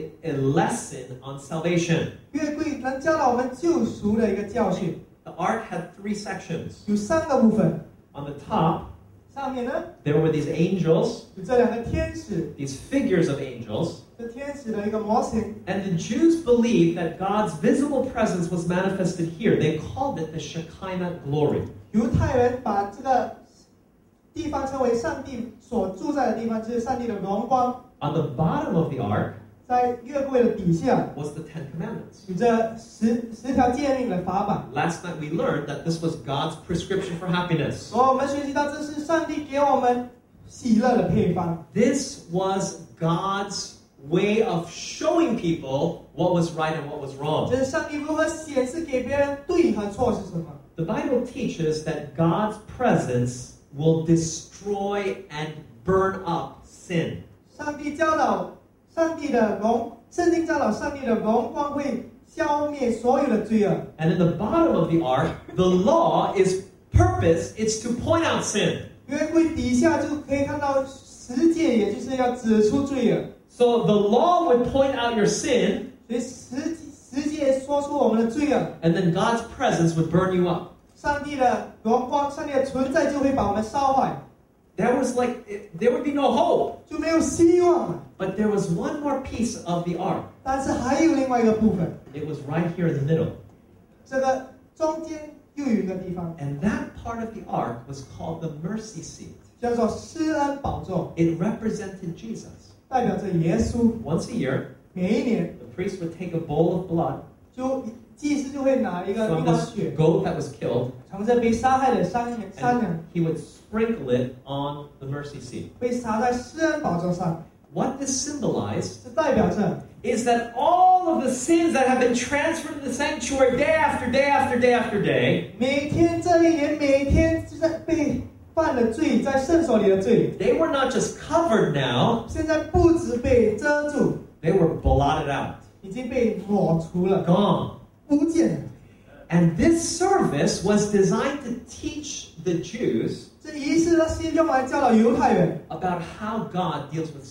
lesson on salvation. 约柜能教导我们救赎的一个教训， The Ark had 3 sections. 有3个部分。 On the top, 上面呢 there were these angels, 有这2个天使， these figures of angels. 这天使的一个模型。 And the Jews believed that God's visible presence was manifested here. They called it the Shekinah glory. 犹太人把这个地方称为上帝所住在的地方，就是上帝的荣光。 On the bottom of the Ark 在约柜的底下 was the 10 Commandments. 有这十条诫命的法版。 Last night we learned that this was God's prescription for happiness. 我们学习到，这是上帝给我们喜乐的配方。 This was God's way of showing people what was right and what was 这 wrong. 是上帝如何显示给别人对和错是什么。 The Bible teaches that God's presence will destroy and burn up sin. 上帝教导，圣经教导上帝的荣光会消灭所有的罪恶。 And in the bottom of the ark, the law is purpose, it's to point out sin. 约柜底下就可以看到十诫，也就是要指出罪恶。 So the law would point out your sin, 所以十诫说出我们的罪恶， and then God's presence would burn you up. 上帝的荣光，上帝的存在就会把我们烧坏， There would be no hope. 就没有希望了。 But there was one more piece of the ark. 但是还有另外一个部分， It was right here in the middle. 这个中间又有一个地方， And that part of the ark was called the mercy seat. 叫做施恩宝座， It represented Jesus. 代表着耶稣。 Once a year, 每一年， the priest would take a bowl of blood 祭司就会拿一个 from 把 this 血， goat that was killed, 从这被杀害的山羊， and he would sprinkle it on the mercy seat. 被撒在施恩宝座上， What this symbolized 这代表着 is that all of the sins that have been transferred to the sanctuary day after day after day after day, 每天这一年，每天就在被犯的罪，在圣所里的罪， they were not just covered now, 现在不止被遮住， they were blotted out, 已经被抹除了， gone. 不见了。 And this service was designed to teach the Jews 这仪式呢是用来教导犹太人， about how God deals with sin.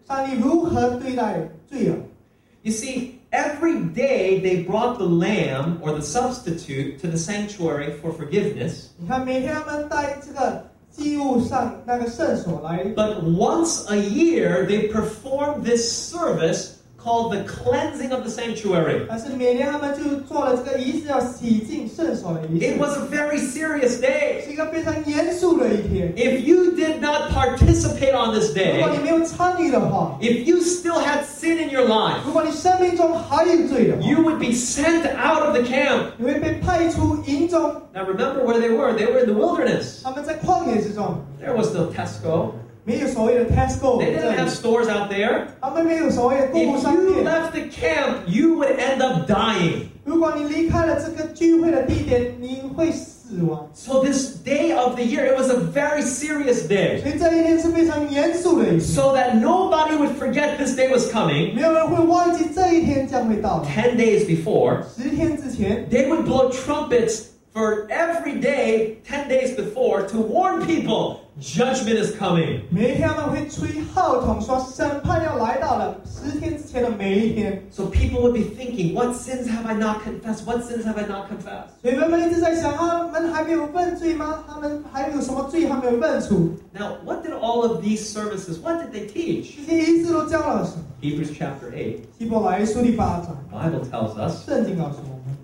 上帝如何对待罪人。 You see, every day they brought the lamb or the substitute to the sanctuary for forgiveness. 你看，每天他们带这个祭物上那个圣所来， But once a year, they performed this service called the cleansing of the sanctuary. 但是每年他们就做了这个仪式，要洗净圣所的仪式， It was a very serious day. 是一个非常严肃的一天。 If you did not participate on this 如果你 day, 没有参与的话， if you still had sin in your life, 如果你生命中还有罪的话， you would be sent out of the camp. 你会被派出营中。 Now remember where they were. They were in the wilderness. 他们在旷野之中， There was no Tesco. 没有所谓的 Tesco， They didn't have stores out there. 他们没有所谓的购物 If 商 you 店。 left the camp, you would end up dying. 如果你离开了这个聚会的地点，你会死亡。 So this day of the year, it was a very serious day. 所以这一天是非常严肃的一天， So that nobody would forget this day was coming. 没有人会忘记这一天将会到来。 10 days before, 10天之前， they would blow trumpets for every day, 10 days before, to warn people judgment is coming. 每一天他们会吹号筒，说审判要来到了。10天之前的每一天， So people would be thinking, what sins have I not confessed? What sins have I not confessed? 所以人们一直在想，他们还没有认罪吗？他们还有什么罪还没有认出？ Now, what did all of these services, what did they teach? 这些仪式都教了什么？ Hebrews chapter 8, 希伯来书第8章， the Bible tells us, 圣经告诉我们，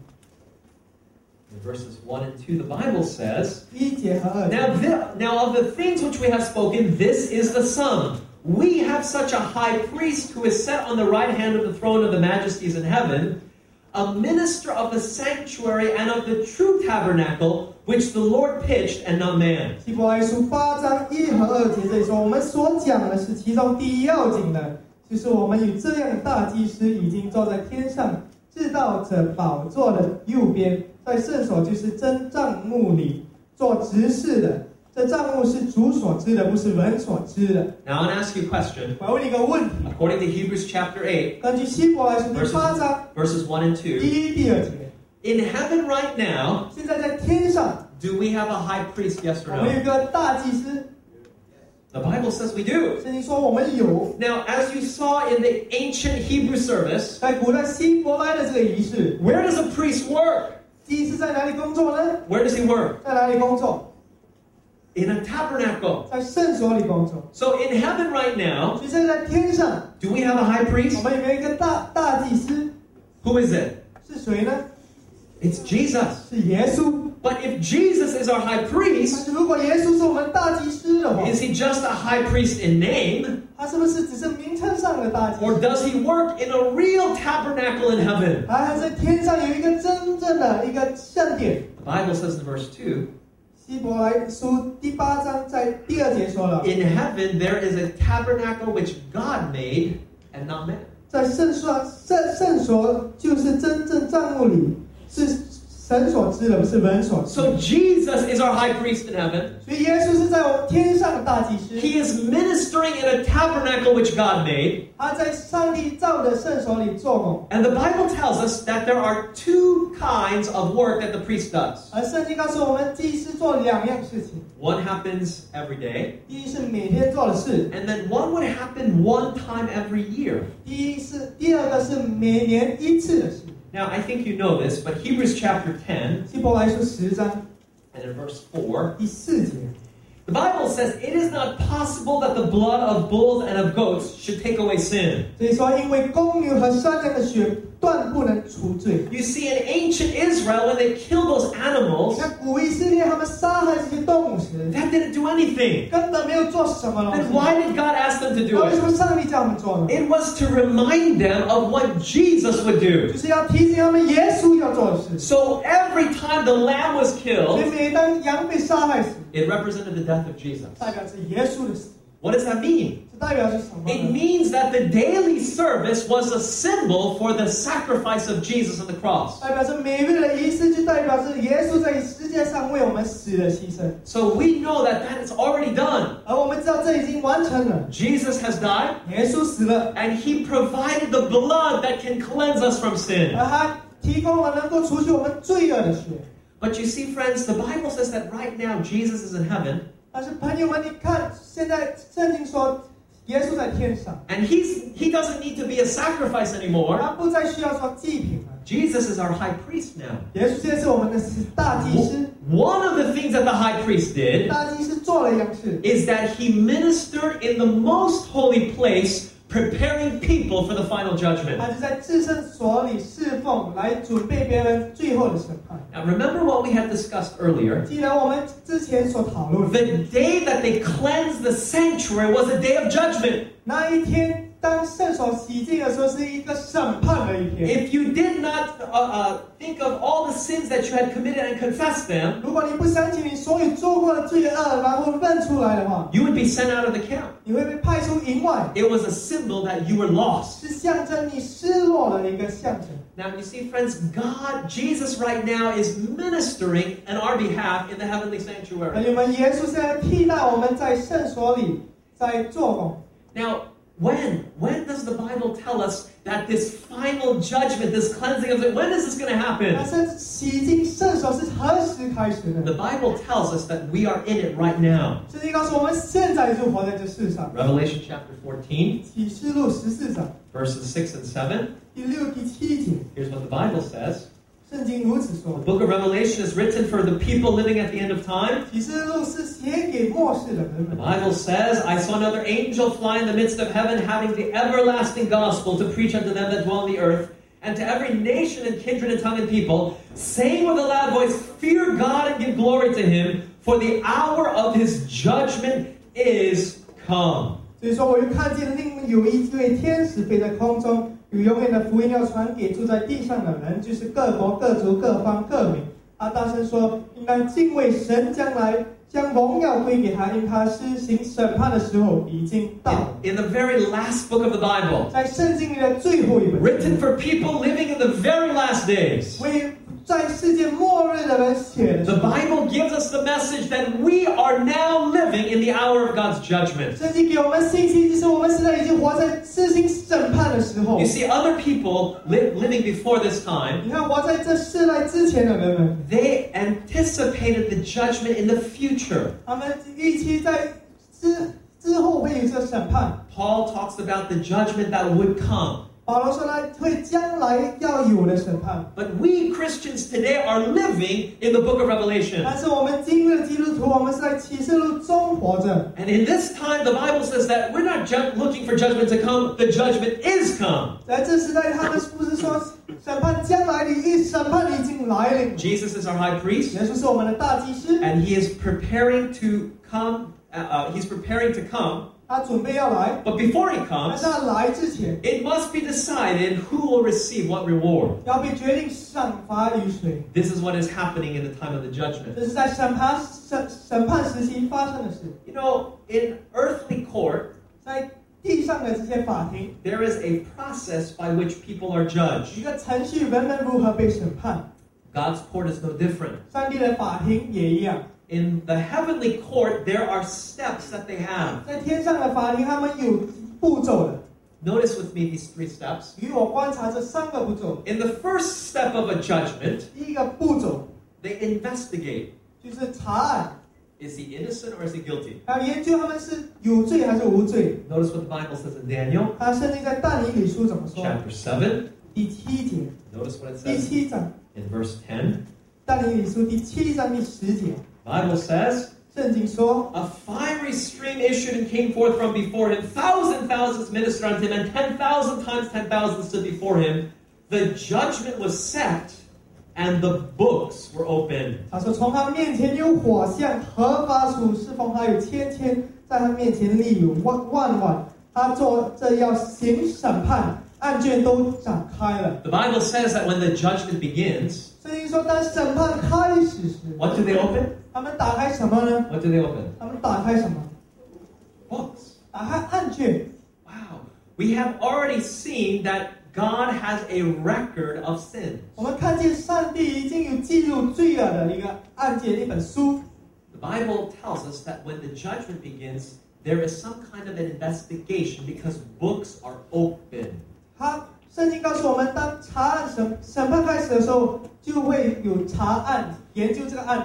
in verses 1 and 2, the Bible says, 1节和2节。 Now of the things which we have spoken, this is the sum. We have such a high priest who is set on the right hand of the throne of the majesties in heaven, a minister of the sanctuary and of the true tabernacle, which the Lord pitched and not man. 希伯来书8章1和2节这里说，我们所讲的是其中第一要紧的，就是我们与这样的大祭司已经坐在天上至道者宝座的右边，在圣所就是真帐幕里做执事的。这帐幕是主所知的，不是人所知的。 Now I want to ask you a question. 我要问你一个问题， According to Hebrews chapter 8, 根据希伯来书第8章 verses 1 and 第 2, 1、第2节， in heaven right now, 现在在天上， do we have a high priest, yes 我 or 们有 no? 一个大祭司。 The Bible says we do. 圣经说我们有。 Now, as you saw in the ancient Hebrew service, 在古代希伯来的这个仪式， where does a priest work? 祭司在哪里工作呢？ Where does he work? 在哪里工作？ In a tabernacle. 在圣所里工作。 So in heaven right now, 所以现在在天上， do we have a high 我 priest? 们有没有一个大祭司？ Who is it? 是谁呢？ It's Jesus. 是耶稣。 But if Jesus is our high 但 priest, 是如果耶稣是我们大祭司的话， is he just a high priest in name? 他是不是只是名称上的大祭 Or 司？ does he work in a real tabernacle in heaven? 他还在天上有一个真正的一个圣殿。 The Bible says in verse 2, 希伯来书第8章在第2节说了， in heaven there is a tabernacle which God made and not man. 在圣所就是真正帐幕里是神所知的，不是人所知。 So Jesus is our high priest in heaven. 所以耶稣是在我天上的大祭司， He is ministering in a tabernacle which God made. 他在上帝造的圣所里做工。 And the Bible tells us that there are two kinds of work that the priest does. 而圣经告诉我们，祭司做2样事情， One happens every day, 第一是每天做的事， and then one would happen one time every year. 第二个是每年一次的事。 Now, I think you know this, but Hebrews chapter 10, 希伯来书10章 and in verse 4, 第4节， the Bible says, it is not possible that the blood of bulls and of goats should take away sin. 所以说，因为公牛和山羊的血断不能除罪。 You see, in ancient Israel, when they killed those 你 animals, 看古以色列他们杀害这些动物时， that didn't do anything. 根本没有做什么东 Then 西。 why did God ask them to 那 do 为什 it? 么上帝叫他们做呢？ It was to remind them of what Jesus would 就 do. 是要提醒他们耶稣要做的事。 So every time the lamb was 所以 killed, 每当羊被杀害时， it represented the death of Jesus. 代表是耶稣的死。 What does that mean? 这代表是什么 It 呢？ means that the daily service was a symbol for the sacrifice of Jesus on the cross. 代表是每日的仪式，就代表是耶稣在世界上为我们死的牺牲。 So we know that that is already done. 而我们知道这已经完成了， Jesus has died, 耶稣死了， and he provided the blood that can cleanse us from sin. 而他提供了能够除去我们罪恶的血。 But you see, friends, the Bible says that right now Jesus is in heaven, 但是朋友们，你看现在圣经说， 耶稣在天上， And he doesn't need to be a sacrifice anymore. 他不再需要做祭品了。 Jesus is our high priest now. 耶稣现在是我们的大祭司， One of the things that the high priest did 大祭司做了一样事， is that he ministered in the most holy place, preparing people for the final judgment. 他就在至圣所里侍奉，来准备别人最后的审判。 Now remember what we had discussed earlier. 记得我们之前所讨论的， The day that they cleansed the sanctuary was a day of judgment. 那一天当圣所洗净的时候，是一个审判的一天。 If you did not think of all the sins that you had committed and confessed them, 如果你不想起你所有做过的罪恶，然后认出来的话， you would be sent out of the camp. 你会被派出营外， It was a symbol that you were lost. 是象征你失落的一个象征。 Now, you see, friends, Jesus right now is ministering on our behalf in the heavenly 朋 sanctuary. 友们，耶稣现在替代我们在圣所里在做工。 Now, when does the Bible tell us that this final judgment, this cleansing of it, when is this going to 但 happen? 是洗净圣所是何时开始 The 的？ Bible tells us that we are in it right now. 圣经告诉我们，现在就活在这世上。 Revelation chapter 14, 启示录14章 verses 6 and 7. 第6、第7节， Here's what the Bible says. 圣经如此 The 说。 book of Revelation is written for the people living at the end of time. 启示录是写给末世的人 The 们。 Bible says, I saw another angel fly in the midst of heaven, having the everlasting gospel to preach unto them that dwell on the earth, and to every nation and kindred and tongue and people, saying with a loud voice, Fear God and give glory to him, for the hour of his judgment is come. 所以说，我又看见另有一位天使飞在空中，有永远的福音要传给住在地上的人，就是各国、各族、各方、各民。他大声说：“应当敬畏神，将来将荣耀归给他，因他施行审判的时候已经到了。” In the very last book of the Bible, 在圣经里的最后一本， written for people living in the very last days. 为在世界末日的人写的 The Bible gives us the message that we are now living in the hour of God's judgment. 圣经给我们信息，就是我们现在已经活在施行审判的时候 You。see, other people living before this time, 你看，活在这世代之前的人们， they anticipated the judgment in the future. 他们预期在之后会有这审判。 Paul talks about the judgment that would come. 保罗说呢，会将来要有的审判。 But we Christians today are living in the book of Revelation. 但是我们今日的基督徒，我们是在启示录中活着。 And in this time, the Bible says that we're not looking for judgment to come, the judgment is come. 在这时代，他们不是说审判将来的，审判已经来临。 Jesus is our high priest, 耶稣是我们的大祭司， and he is preparing to come. He's preparing to come. 他准备要来， But before he 但 comes, 是他来之前， it must be decided who will receive what reward. 要被决定赏罚于谁。 This is what is happening in the time of the judgment. 这是在审判时期发生的事。 You know, in earthly court, 在地上的这些法庭， there is a process by which people are 一 judged. 个程序，人们如何被审判。 God's court is no different. 上帝的法庭也一样。 In the heavenly court, there are steps that they have. 在天上的法庭，他们有步骤的。 Notice with me these 3 steps. 与我观察这3个步骤。 In the first step of a judgment, 第一个步骤 they investigate. 就是查案， Is he innocent or is he guilty? 要研究他们是有罪还是无罪。 Notice what the Bible says in Daniel 他圣经在但以理书怎么说？ chapter 7. 第7节， Notice what it 第 says 7章， in verse 10. 但以理书第7章第10节， Bible says, 圣经说， A fiery stream issued and came forth from before him. Thousands ministered unto him, and 10,000 times 10,000 stood before him. The judgment was set, and the books were opened. 他说从他面前有火向河发出，侍奉他有千，在他面前立有万，他做这要行审判，案卷都展开了。 The Bible says that when the judgment begins, 圣经说，当审判开始时， what do they open? 他们打开什么呢？ What do they open? 他们打开什么？ Books. 打开案卷。 Wow. We have already seen that God has a record of sins. 我们看见上帝已经有记录罪恶的一个案件，一本书。 The Bible tells us that when the judgment begins, there is some kind of an investigation because books are open. 圣经告诉我们，当查案审判开始的时候，就会有查案研究这个案子。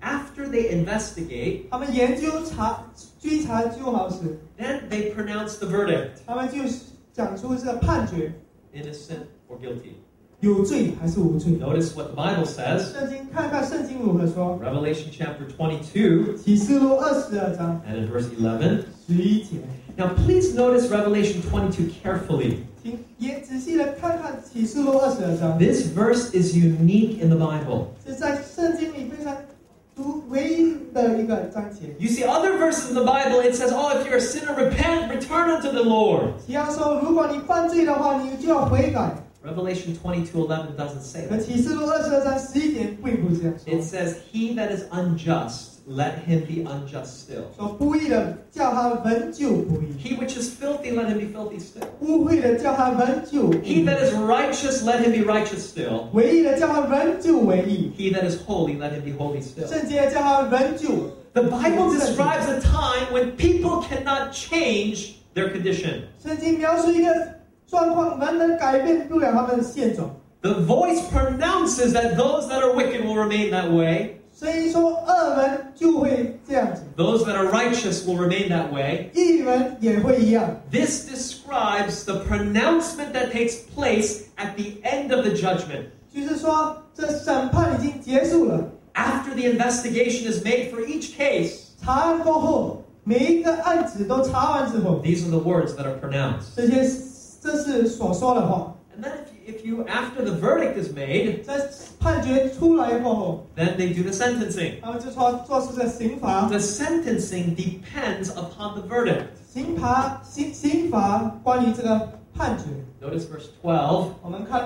after they investigate, 他们研究追查就好时， then they pronounce the verdict, 他们就讲出这个判决， innocent or guilty. 有罪还是无罪。 Notice what the Bible says. 圣经看看圣经如何说， Revelation chapter 22 启示录22章 and in verse 11. 11节， Now please notice Revelation 22 carefully. 请也仔细的看看启示录22章， This verse is unique in the Bible. 是在圣经里非常唯一的一个章节。 You see other verses in the Bible, it says, oh, if you're a sinner, repent, return unto the Lord. 其他说，如果你犯罪的话，你就要悔改。 Revelation 22:11 doesn't say 可 that. 启示录22章11节并不这样 It 说， says, he that is unjust, let him be unjust still. 说不义的叫他仍旧不义， He which is filthy, let him be filthy still. 污秽的叫他仍旧污 He 秽， that is righteous, let him be righteous still. 唯义的叫他仍旧为义， He that is holy, let him be holy still. 圣洁的叫他仍旧。 The Bible describes a time when people cannot change their condition. 圣经描述一个状况，人改变不了他们的现状。 The voice pronounces that those that are wicked will remain that way. 所以说，恶人就会这样子， Those that are righteous will remain that way. 义人也会一样。 This describes the pronouncement that takes place at the end of the judgment. 就是说，这审判已经结束了， After the investigation is made for each case, 查案过后，每一个案子都查完之后， these are the words that are pronounced. 这是所说的话。 And then if you after the verdict is made, 在判决出来过后， then they do the sentencing. 他们就说做出这刑罚。 The sentencing depends upon the verdict. 刑罚关于这个判决， Notice verse 12. 我们看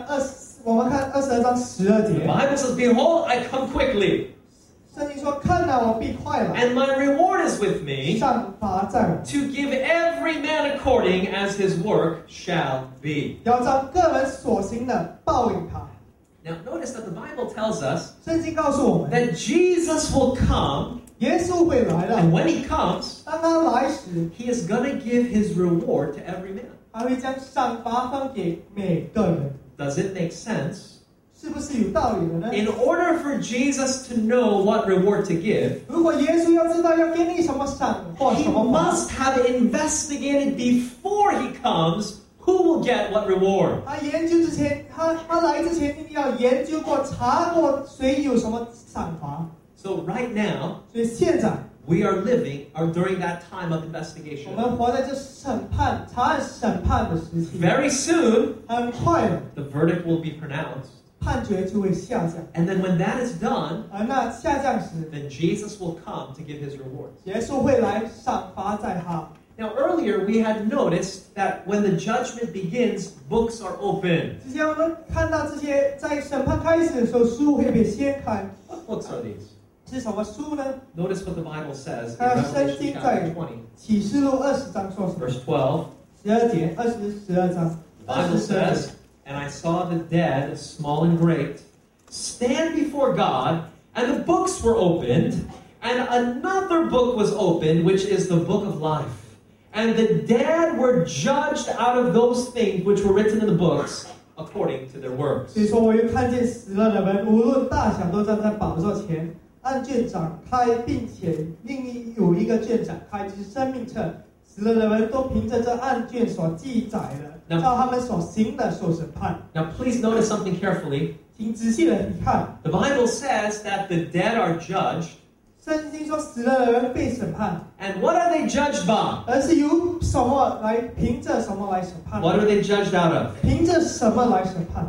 22章12 The 节， Bible says, behold, I come quickly, 圣经说：“看到我必快来， and my reward is with me, 上罚在我， to give every man according as his work shall be. 要照个人所行的报应他。” Now notice that the Bible tells us 圣经告诉我们， that Jesus will come, 耶稣会来 and 的。 when he comes, 当他来时， he is going to give his reward to every man. 他会将赏罚分给每个人， Does it make sense? 是不是有道理的呢？ In order for Jesus to know what reward to give, 如果耶稣要知道要给你什么赏或 he 什么罚， must have investigated before he comes who will get what reward. 他研究之前，他来之前一定要研究过、查过谁有什么赏罚。 So right now, 所以现在 we are living during that time of 我 investigation. 们活在这查案审判的时期， Very soon, 很快的 the verdict will be pronounced. 判决就会下降， And then when that is done, 而那下降时， then Jesus will come to give his rewards. 耶稣会来赏罚在他。 Now earlier we had noticed that when the judgment begins, books are opened. 之前我们看到这些在审判开始的时候，书会被掀开， What books are these? 是什么书呢？ Notice what the Bible says in 还有 Revelation 圣经 chapter 在 20, 启示录20章说什么？ verse 12. 12节12章 The Bible says, and I saw the dead, small and great, stand before God, and the books were opened, and another book was opened, which is the book of life. And the dead were judged out of those things which were written in the books according to their works. 所以说，我又看见死了的人，无论大小，都站在宝座前，按卷展开，并且有一个卷展开，就是生命册。死了的人都凭着这案卷所记载的，照他们所行的受审判。 Now please notice something carefully. 请仔细的看， The Bible says that the dead are judged, 圣经说死了的人被审判， and what are they judged by? 而是由什么来凭着什么来审判？ What are they judged out of? 凭着什么来审判？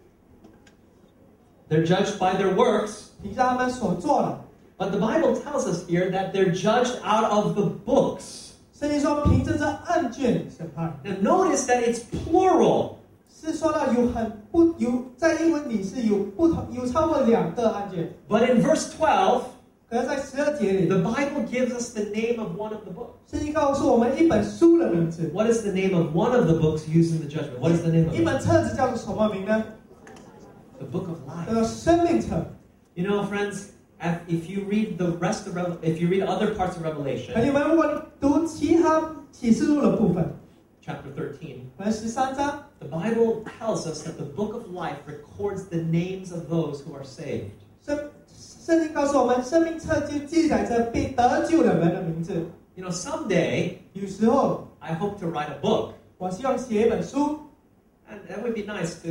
They're judged by their works. 凭着他们所做的。 But the Bible tells us here that they're judged out of the books. 圣经说凭着这案卷审判， Now notice that it's plural. 是说到在英文里是有超过2个案卷， But in verse 12, 可是在12节里， the Bible gives us the name of one of the books. 圣经告诉我们一本书的名字， What is the name of one of the books used in the judgment? What is the name of 一 it? 本册子叫做什么名呢？ The book of 叫做 life. 生命册。 You know, friends, if you read if you read other parts of 而 Revelation, 你们如果读其他启示录的部分， chapter 13, 可能13章， the Bible tells us that the book of life records the names of those who are saved. 圣经告诉我们，生命册就记载着被得救的人的名字。 You know, someday 有时候， I hope to write a book. 我希望写一本书， And that would be nice to,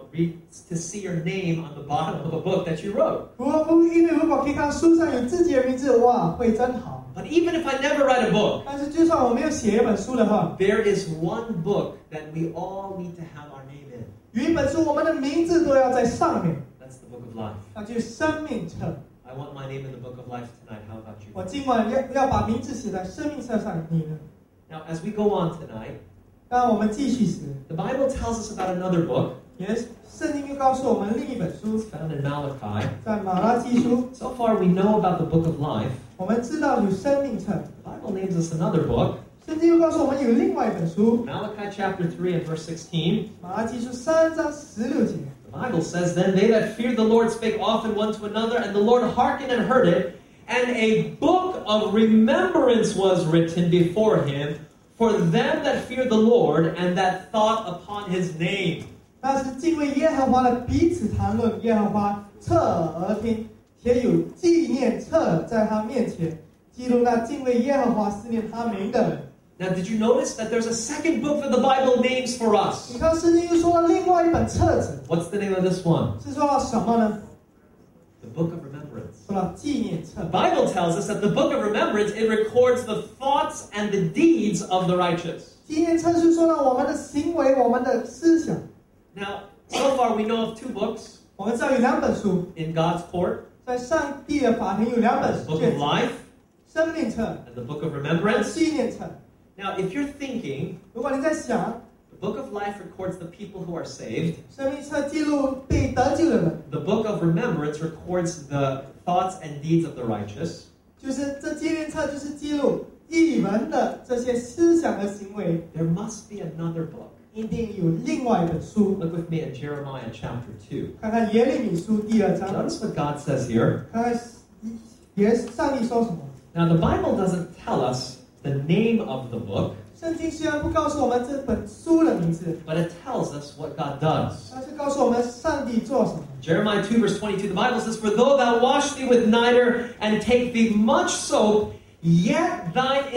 to see your name on the bottom of a book that you wrote. 因为如果可以看书上有自己的名字，哇，会真好。 But even if I never write a book, 但是就算我没有写一本书的话， there is one book that we all need to have our name in. 有一本书，我们的名字都要在上面， That's the book of life. 那就是生命册。 I want my name in the book of life tonight. How about 我 you? 今晚要把名字写在生命册上，你呢？ Now, as we go on tonight, 让我们继续时， the Bible tells us about another book. 圣经又告诉我们另一本书， It's found in Malachi. 在马拉基书， So far, we know about the book of life. 我们知道有生命册。 The Bible names us another book. 圣经又告诉我们有另外一本书， Malachi chapter 3 and verse 16. 马拉基书3章16节。 The Bible says, Then they that feared the Lord spake often one to another, and the Lord hearkened and heard it, and a book of remembrance was written before him for them that feared the Lord and that thought upon his name. 那是敬畏耶和华的彼此谈论，耶和华侧耳听，且有纪念册在他面前，记录那敬畏耶和华思念他名的人。 Now, did you notice that there's a second book that the Bible names for us? 你看圣经又说了另外一本册子， What's the name of this one? 是说了什么呢？ The Book of Remembrance. 说了纪念 The 册。 Bible tells us that the Book of Remembrance, it records the thoughts and the deeds of the righteous. 纪念册是说了我们的行为，我们的思想。 Now, so far we know of two books 我们知道有两本书， in God's court, 在上帝的法庭有两本 the Book 卷 of 子， Life 生命册、 and the Book of Remembrance. 纪念册。 Now, if you're thinking, 如果你在想， the Book of Life records the people who are saved, 生命册记录被得救的人， the Book of Remembrance records the thoughts and deeds of the righteous, 就是这纪念册就是记录义人的这些思想和行为， there must be another book. 一定有另外一本书。 Look with me at Jeremiah chapter 2. 看看耶利米书第2章， Notice what God says here. 看看上帝说什么。 Now, the Bible doesn't tell us the name of the book, 圣经虽然不告诉我们这本书的名字， but it tells us what God does. 但是告诉我们上帝做什么。 Jeremiah 2 verse 22, the Bible says, For though thou wash thee with niter and take thee much soap, yet thine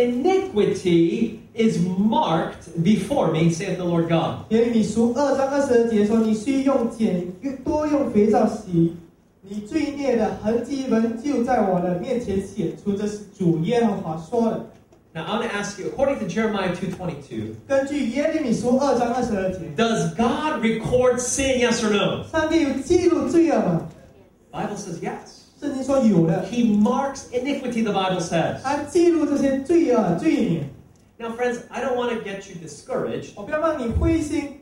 iniquity is marked before me, saith the Lord God. 耶利米书2章22节说：“你须用碱多用肥皂洗，你罪孽的痕迹仍旧在我的面前显出。”这是主耶和华说的。 Now I want to ask you, according to Jeremiah 2:22, 根据耶利米书2章22节， does God record sin, yes or no? 上帝有记录罪恶吗？ The Bible says yes. 圣经说有的， He marks iniquity, the Bible says. 他记录这些罪恶罪孽。 Now, friends, I don't want to get you discouraged 我不要让你灰心，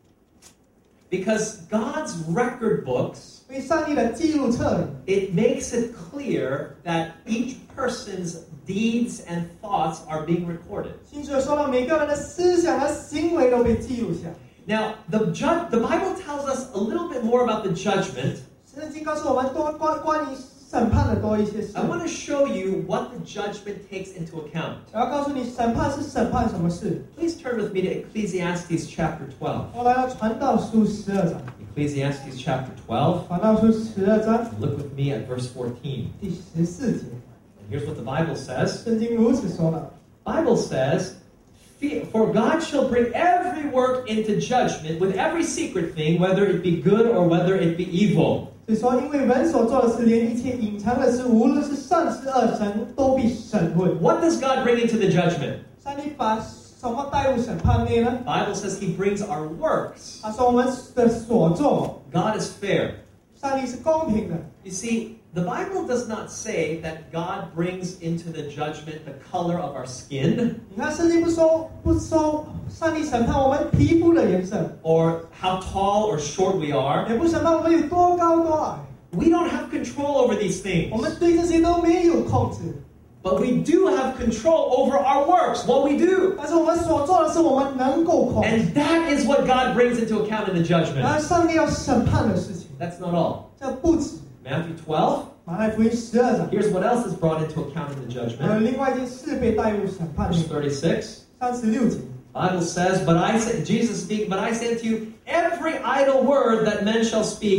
because God's record books, 因为上帝的记录册里， it makes it clear that each person's deeds and thoughts are being recorded. 清楚的说到每个人的思想和行为都被记录下。 Now, the Bible tells us a little bit more about the judgment. 圣经告诉我们多关于审判的多一些事。 I want to show you what the judgment takes into account. 我要告诉你，审判是审判什么事。 Please turn with me to Ecclesiastes chapter 12. 我来到传道书12章， Ecclesiastes chapter 12. 传道书12章 Look with me at verse 14. 第14节， And here's what the Bible says. 圣经如此说了。 Bible says, For God shall bring every work into judgment with every secret thing, whether it be good or whether it be evil. 所以说，因为人所做的事，连一切隐藏的事，无论是善是恶，神都必审问。 What does God bring into the judgment? 上帝把什么带入审判内呢？ Bible says He brings our works. 他说我们的所做， God is fair. 上帝是公平的。 You see, the Bible does not say that God brings into the judgment the color of our skin 你看，圣经不说上帝审判我们皮肤的颜色， or how tall or short we are. 也不审判我们有多高多矮。 We don't have control over these 我 things. 们对这些都没有控制， But we do have control over our works, what we do. 但是我们所做的是我们能够控制。 And that is what God brings into account in the 然 judgment. 后上帝要审判的事情， That's not all. 这不止。 Matthew 12. 马太福音12章， Here's what else is brought into account in the 还有 judgment. 另外一件事被带入审判 Verse 里。 36. 36节， Bible says, Jesus speaking, but I say unto you, every idle word that men shall speak,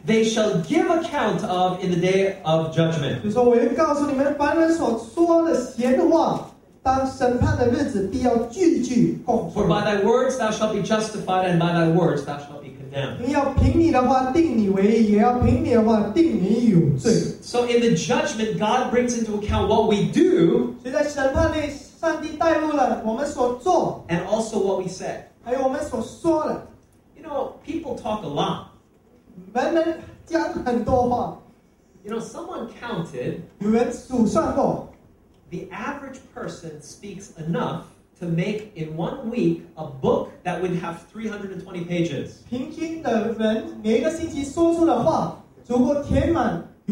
they shall give account of in the day of judgment. 就说我要告诉你们，凡人所说的闲话，当审判的日子，必要句句供 For 出。 by thy words thou shalt be justified, and by thy words thou shalt be condemned. 你要凭你的话定你为义，也要凭你的话定你有罪。 So in the judgment, God brings into account what we do 所以在审判内，上帝带入了我们所做， and also what we say. 还有我们所说的。 You know, people talk a lot. 人们讲很多话， You know, someone counted 有人数算过， the average person speaks enough to make in 1 week a book that would have 320 pages. 平均的人每一个星期说出的话，足够填满有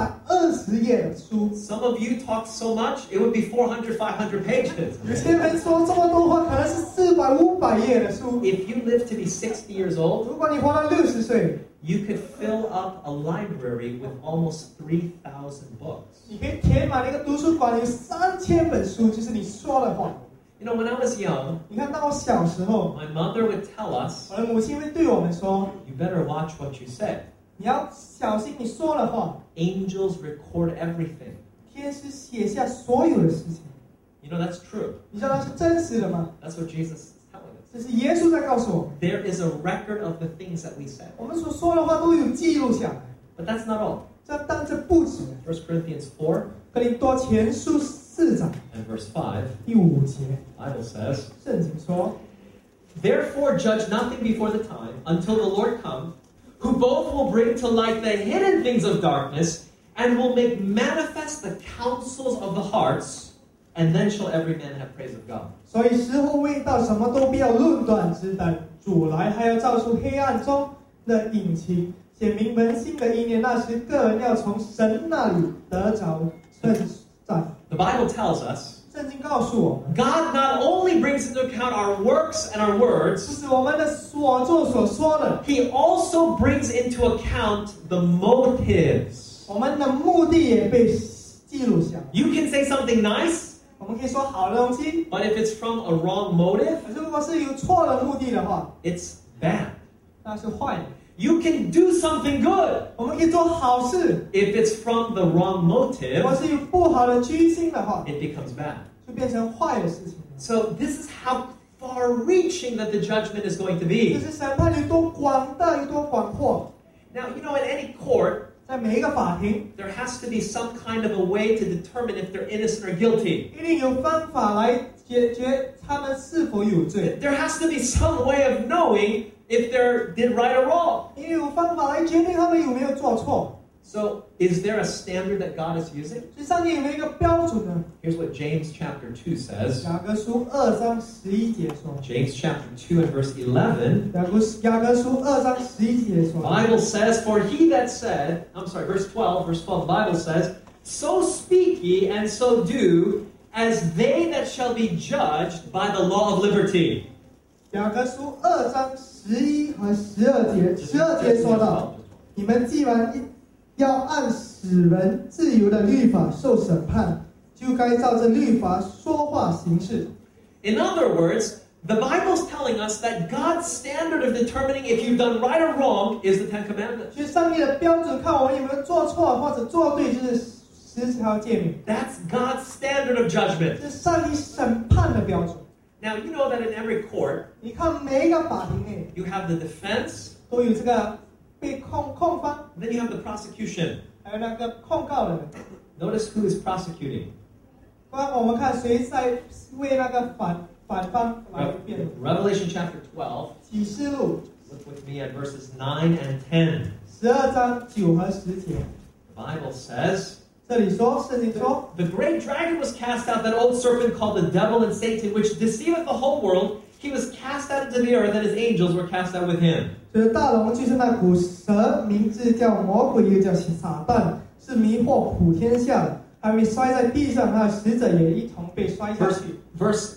320页的书。 Some of you talk so much, it would be 400, 500 pages. 有些人说这么多话，可能是400、500页的书。 If you live to be 60 years old, 如果你活到60岁， you could fill up a library with almost 3,000 books. 你可以填满一个图书馆，有3000本书，就是你说的话。 You know, when I was young, 你看，当我小时候， my mother would tell us, 我的母亲会对我们说 you better watch what you say.：“ 你要小心你说的话。 Angels record everything. ” 天使写下所有的事情， You know, that's true. 你知道那是真实的吗？ That's what Jesus is telling us. 这是耶稣在告诉我们， There is a record of the things that we say. 我们所说的话都有记录下来。 But that's not all. 这不止。 1 Corinthians 4 哥林多前书4章 and verse 5, 第5节， Bible says, 圣经说： Therefore judge nothing before the time, until the Lord come, who both will bring to light the hidden things of darkness, and will make manifest the counsels of the hearts, and then shall every man have praise of God. 所以时候未到，什么都不要论断，只等主来，还要照出黑暗中的隐情，显明人心的意念。那时个人要从神那里得着称赞。 The Bible tells us 圣经告诉我们， God not only brings into account our works and our 不 words, 是我们的所作所说的， He also brings into account the motives. 我们的目的也被记录下来。 You can say something nice, 我们可以说好的东西， but if it's from a wrong motive, 可是如果是有错的目的的话， it's bad. 那是坏的。 You can do something good. 我们可以做好事， If it's from the wrong 如 motive, 果是有不好的居心的话， it becomes bad. 就变成坏的事情。 So this is how far-reaching that the judgment is going to 就 be. 是审判有多广大，有多广阔。 Now, you know, in any court, 在每一个法庭， there has to be some kind of a way to determine if they're innocent or guilty. 一定有方法来解决他们是否有罪， There has to be some way of knowing if they did right or wrong. 一定有方法来决定他们有没有做错。 So, is there a standard that God is using? 所以上帝有没有一个标准呢？ Here's what James chapter 2 says. 雅各书2章11节说， James chapter 2 and verse 11. 雅各书2章11节说， Bible says, for he that said, verse 12, the Bible says, so speak ye and so do, as they that shall be judged by the law of liberty. 雅各书2章11和12节，12节说到，你们既然要按使人自由的律法受审判，就该照着律法说话行事。 In other words, the Bible's telling us that God's standard of determining if you've done right or wrong is the Ten Commandments. 所以上帝的标准看我们有没有做错或者做对，就是10条诫命， That's God's standard of judgment. 这是上帝审判的标准。 Now, you know that in every court, 你看每一个法庭内 you have the defense, 都有这个被控方， then you have the prosecution. 还有那个控告的人。 Notice who is prosecuting. 刚我们看谁在为那个反方来辩论。 Revelation chapter 12. 启示录 Look with me at verses 9 and 10. 12章9和10节， The Bible says, 这里说，圣经说， the great dragon was cast out, that old serpent called the devil and Satan, which deceiveth the whole world. He was cast out into the earth, and his angels were cast out with him. 就是大龙，就是那古蛇，名字叫魔鬼，又叫撒旦，是迷惑普天下的，还被摔在地上，他的使者也一同被摔下去。 Verse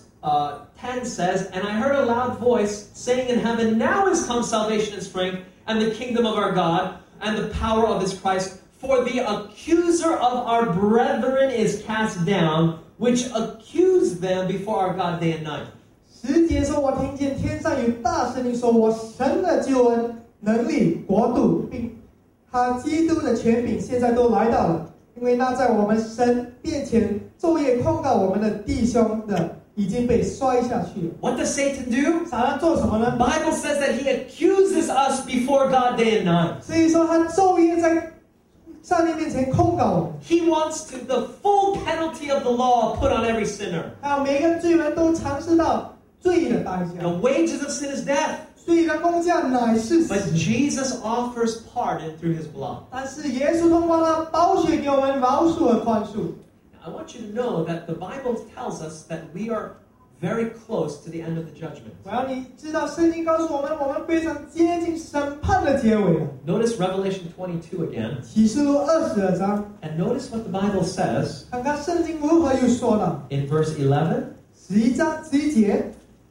10 says, and I heard a loud voice saying in heaven, now is come salvation and strength, and the kingdom of our God, and the power of his Christ. For the accuser of our brethren is cast down, which accused them before our God day and night. 10节说，我听见天上有大声音说，我神的救恩、能力、国度，并他基督的权柄现在都来到了，因为那在我们神面前昼夜控告我们的弟兄的已经被摔下去了。 What does Satan do? 撒旦做什么 The 呢？ Bible says that he accuses us before God day and night. 所以说他昼夜在上帝面前控告我们， He wants to the full penalty of the law put on every sinner. 还有每个罪人都尝试到罪的代 The 价， wages of sin is death. 罪的工价乃是死。 But Jesus offers pardon through his blood. 但是耶稣通过他宝血给我们饶恕和宽恕。 I want you to know that the Bible tells us that we are very close to the end of the judgment. 我要你知道，圣经告诉我们，我们非常接近审判的结尾了。 Notice Revelation 22 again. 启示录22章， And notice what the Bible says 看看圣经如何又说到 in verse 11. 11章11节，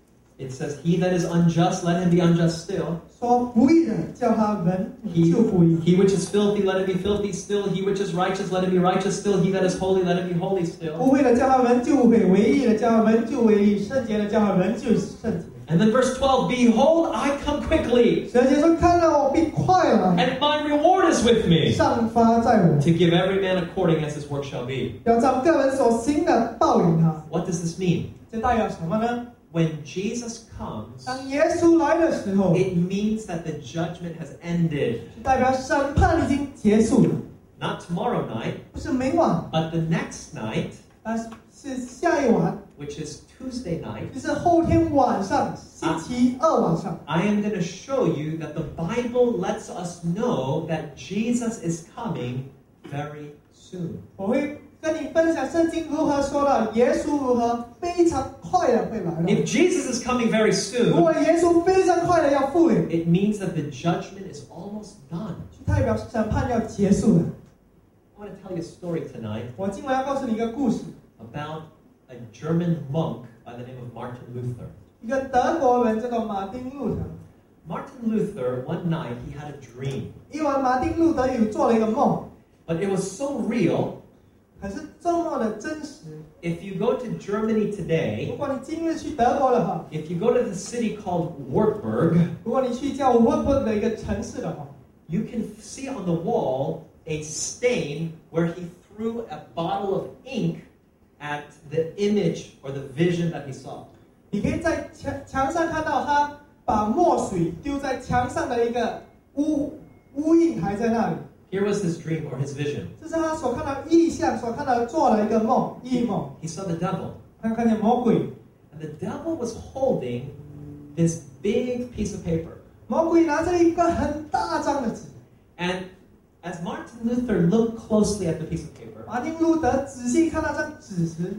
It says, He that is unjust, let him be unjust still. 说不义的叫他人 He, 就不义， he which is filthy, let him be filthy still. He which is righteous, let him be righteous still. He that is holy, let him be holy 污 still. 秽的叫他人就污秽，唯义的叫他人就唯义，圣洁的叫他人就圣洁。 And then verse 12, Behold, I come quickly, 12节说：“看到我必快了， and my reward is with me, 上发在我， to give every man according as his work shall be. 要照个人所行的报应他。 What does this mean? ” 这代表什么呢？ When Jesus comes, 当耶稣来的时候， it means that the judgment has ended. 代表审判已经结束了， Not tomorrow night, 不是明晚， but the next night, 但是下一晚， which is Tuesday night. 就是后天晚上，星期二晚上。 I am going to show you that the Bible lets us know that Jesus is coming very soon. 我会跟你分享圣经如何说到耶稣如何非常快的会来到。 If Jesus is coming very 如 soon, 果耶稣非常快的要复临， it means that the judgment is almost done. 就代表审判要结束了。 I want to tell you a story tonight 我今晚要告诉你一个故事， about a German monk by the name of Martin Luther. 一个德国人叫做马丁路德。 Martin Luther, one night, he had a dream. 一晚，马丁路德有做了一个梦， But it was so real, 可是这么的真实。 if you go to Germany 如 today, 果你今日去德国的话， if you go to the city called Wartburg, 如果你去叫沃布的一个城市的话， you can see on the wall a stain where he threw a bottle of ink at the image or the vision that he saw. 你可以在墙上看到他把墨水丢在墙上的一个污印还在那里。 Here was his dream or his vision. 这是他所看到意象，所看到做了一个梦，异梦。 He saw the devil. 他看见魔鬼， And the devil was holding this big piece of paper. 魔鬼拿着一个很大张的纸。 And as Martin Luther looked closely at the piece of paper, 马丁路德仔细看那张纸时，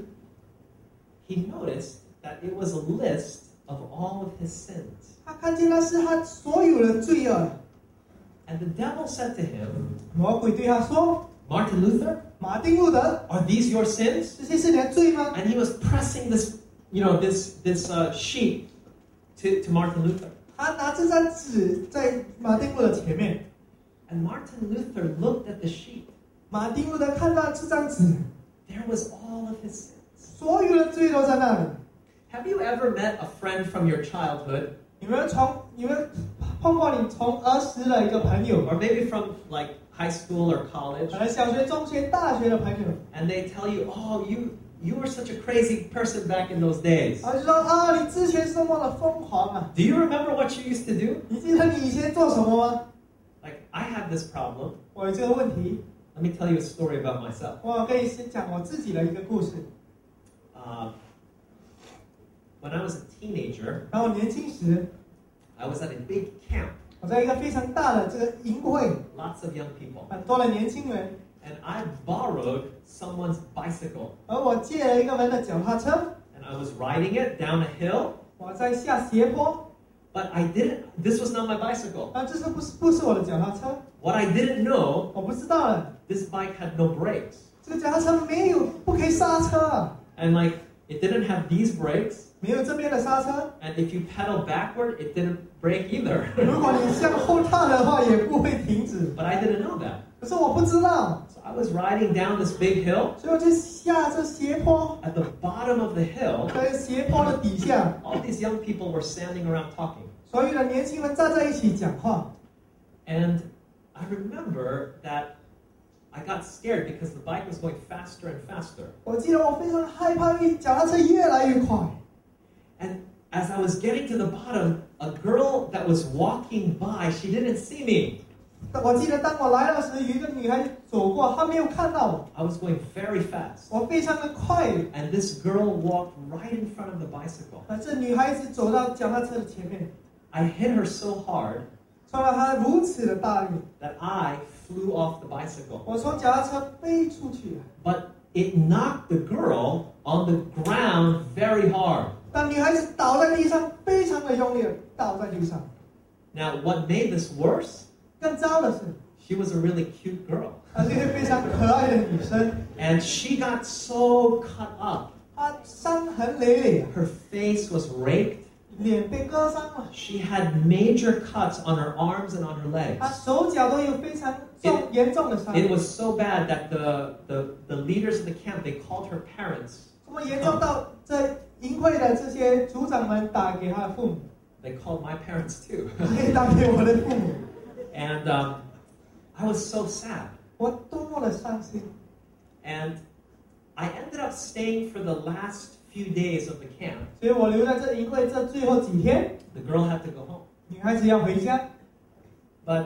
he noticed that it was a list of all of his sins. 他看见那是他所有的罪恶。 And the devil said to him, 魔鬼对他说 Martin Luther, 马丁路德， are these your sins? 这些是你的罪吗？ And he was pressing this, this sheet to Martin Luther. 他拿这张纸在马丁路德前面。 And Martin Luther looked at the sheet. 马丁路德看到这张纸， There was all of his sins. 所有的罪都在那里。 Have you ever met a friend from your childhood, 你们碰过你从儿时的一个朋友， or maybe from like high school or college, 可能小学、中学、大学的朋友， and they tell you, oh, you were such a crazy person back in those days. 他就说啊，你之前是多么的疯狂啊！ Do you remember what you used to do? 你记得你以前做什么吗？ Like, I had this problem. 我有这个问题， Let me tell you a story about myself. 我要跟你先讲我自己的一个故事。 When I was a teenager, 然后我年轻时， I was at a big camp, 我在一个非常大的这个营会， lots of young people, 很多的年轻人， and I borrowed someone's bicycle, 而我借了一个人的脚踏车， and I was riding it down a hill, 我在下斜坡， but this was not my bicycle. 这是不是我的脚踏车？ What I didn't know, 我不知道了， this bike had no brakes. 这个脚踏车不可以刹车啊， And like, it didn't have these brakes, 没有这边的刹车。 and if you pedal backward, it didn't brake either. 如果你向后踏的话，也不会停止。 But I didn't know that. 可是我不知道， So I was riding down this big hill. 所以我就下这斜坡， At the bottom of the hill, 在斜坡的底下， all these young people were standing around talking. 所有的年轻人站在一起讲话。 And I remember that I got scared because the bike was going faster and faster. 我记得我非常害怕，因为脚踏车越来越快。 And as I was getting to the bottom, a girl that was walking by, she didn't see me. 我记得当我来到时，有一个女孩走过，她没有看到我， I was going very fast. 我非常的快。 And this girl walked right in front of the bicycle. 这女孩子走到脚踏车的前面， I hit her so hard 撞了她如此的大力， that I flew off the bicycle. 我从脚踏车飞出去了。 But it knocked the girl on the ground very hard. 当女孩子倒在地上，非常的用力地倒在地上。 Now, what made this worse? 更糟的是， She was a really cute girl. 她是一个非常可爱的女生， And she got so cut up. 她伤痕累累， Her face was raked. 脸被割伤了， She had major cuts on her arms and on her 她 legs. 手脚都有非常严重的伤。 It was so bad that the leaders of the camp, they called her parents. 这么严重到这营会的这些组长们打给她的父母， They called my parents too. 也打给我的父母。 And I was so sad. 我多么的伤心！ And I ended up staying for the last few days of the camp. 所以我留在这营会这最后几天， The girl had to go home. 女孩子要回家。 But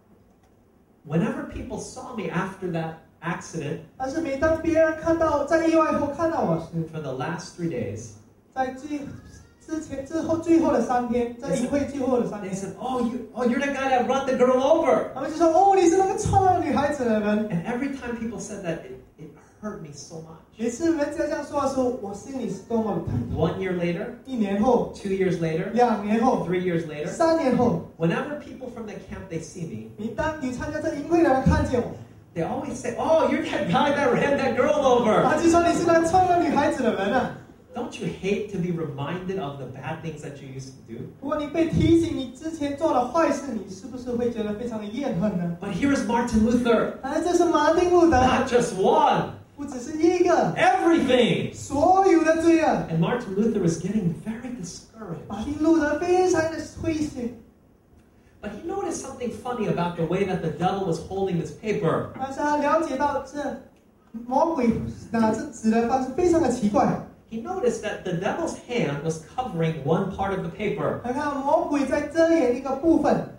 whenever people saw me after that accident, 但是每当别人看到在意外后看到我时， for the last 3 days, 在之后最后的3天，在营会最后的3 they 天， said, you're the guy that run the girl over. 他们就说：“哦，你是那个撞了女孩子的人。 And every time people said that, it hurt me so much. ” 每次人家这样说的时候，我心里是多么的痛。 1 year later, 1年后、 2 years later, 2年后、 3 years later, 3年后， whenever people from the camp, they see me, 当你参加这营会的人看见我， they always say, you're that guy that ran that girl over. 他就说你是那撞了女孩子的人啊。 Don't you hate to be reminded of the bad things that you used to do? 如果你被提醒你之前做的坏事，你是不是会觉得非常的怨恨呢？ But here's Martin Luther. 但是这是马丁路德， Not just one, 不只是一个， everything. 所有的罪恶。 And Martin Luther was getting very discouraged. 马丁路德非常的灰心， But he noticed something funny about the way that the devil was holding this paper. 但是他了解到这魔鬼拿这纸的方式非常的奇怪。 He noticed that the devil's hand was covering one part of the paper. 他看魔鬼在遮掩一个部分，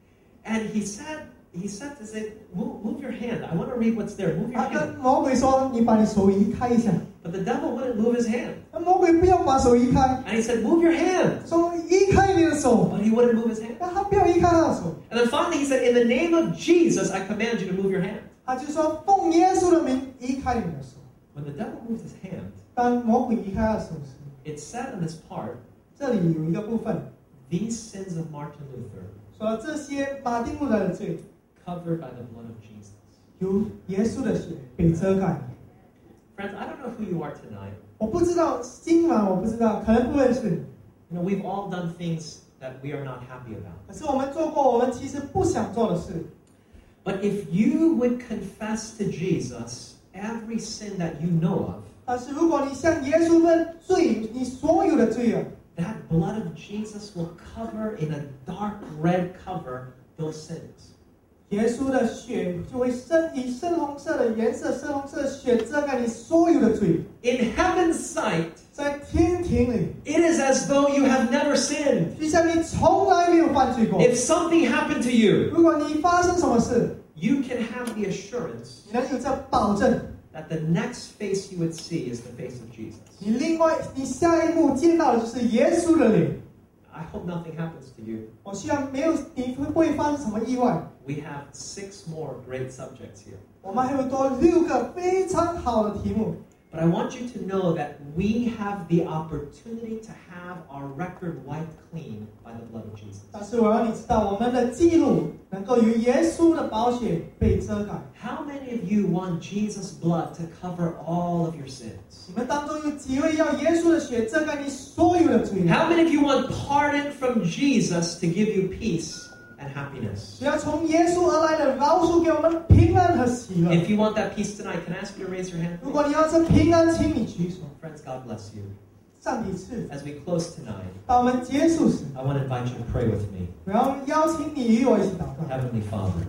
And he said to say, move your hand. I want to read what's there. Move your 他跟 hand. 魔鬼说：“你把你手移开一下。 But the devil wouldn't move his hand. ” 那魔鬼不要把手移开， And he said, move your hand. 说移开你的手， But he wouldn't move his hand. 但他不要移开他的手， And then finally he said, in the name of Jesus, I command you to move your hand. 他就说奉耶稣的名移开你的手。 When the devil moved his hand, 当魔鬼移开他的手时， it said in this part, 这里有一个部分 these sins of Martin Luther 说这些马丁路德的罪 covered by the blood of Jesus. 由耶稣的血被遮盖了。 Friends, I don't know who you are tonight. 我不知道今晚我不知道，可能不认识你。 You know, we've all done things that we are not happy about. 可是我们做过我们其实不想做的事。 But if you would confess to Jesus every sin that you know of, 但是如果你向耶稣认罪，你所有的罪恶， that blood of Jesus will cover in a dark red cover those sins. 耶稣的血就会以深红色的颜色、深红色的血遮盖你所有的罪。 In heaven's sight, 在天庭里， it is as though you have never sinned. 就像你从来没有犯罪过。 If something happened to you, 如果你发生什么事， you can have the assurance 你能有这保证， that the next face you would see is the face of Jesus. 你下一步见到的就是耶稣的脸。 I hope nothing happens to you. 我希望没有你不会发生什么意外。 We have 6 more great subjects here. 我们还有多6个非常好的题目。 But I want you to know that we have the opportunity to have our record wiped clean by the blood of Jesus. 但是我让你知道，我们的记录能够由耶稣的宝血被遮盖。 How many of you want Jesus' blood to cover all of your sins? 你们当中有几位要耶稣的血遮盖你所有的罪恶？ How many of you want pardon from Jesus to give you peace and happiness? 只要从耶稣而来的饶恕给我们平安和喜乐。 If you want that peace tonight, can I ask you to raise your hand? 如果你要这平安，请你举手。 Friends, God bless you. 上帝赐福。 As we close tonight, 当我们结束时， I want to invite you to pray with me. 我要邀请你与我一起祷告。 Heavenly Father,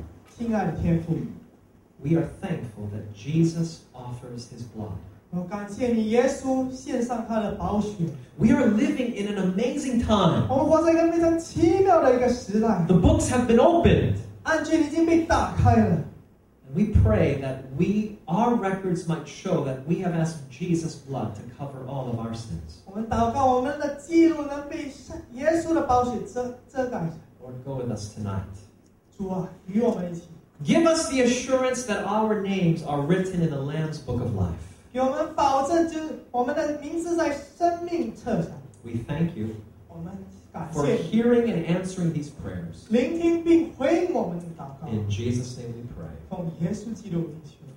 亲爱的天父， we are thankful that Jesus offers his blood. 我感谢你，耶稣献上他的宝血。 We are living in an amazing time. 我们活在一个非常奇妙的一个时代， The books have been opened. 案卷已经被打开了。 And we pray that our records might show that we have asked Jesus' blood to cover all of our sins. 我们祷告，我们的记录能被耶稣的宝血遮盖。 Lord, go with us tonight. 主啊，与我们一起， Give us the assurance that our names are written in the Lamb's book of life. 给我们保证，就是我们的名字在生命册上。 We thank you 我们感 for 谢你， hearing and answering these prayers. 聆听并回应我们的祷告。 In Jesus' name we pray. 奉耶稣基督的名求。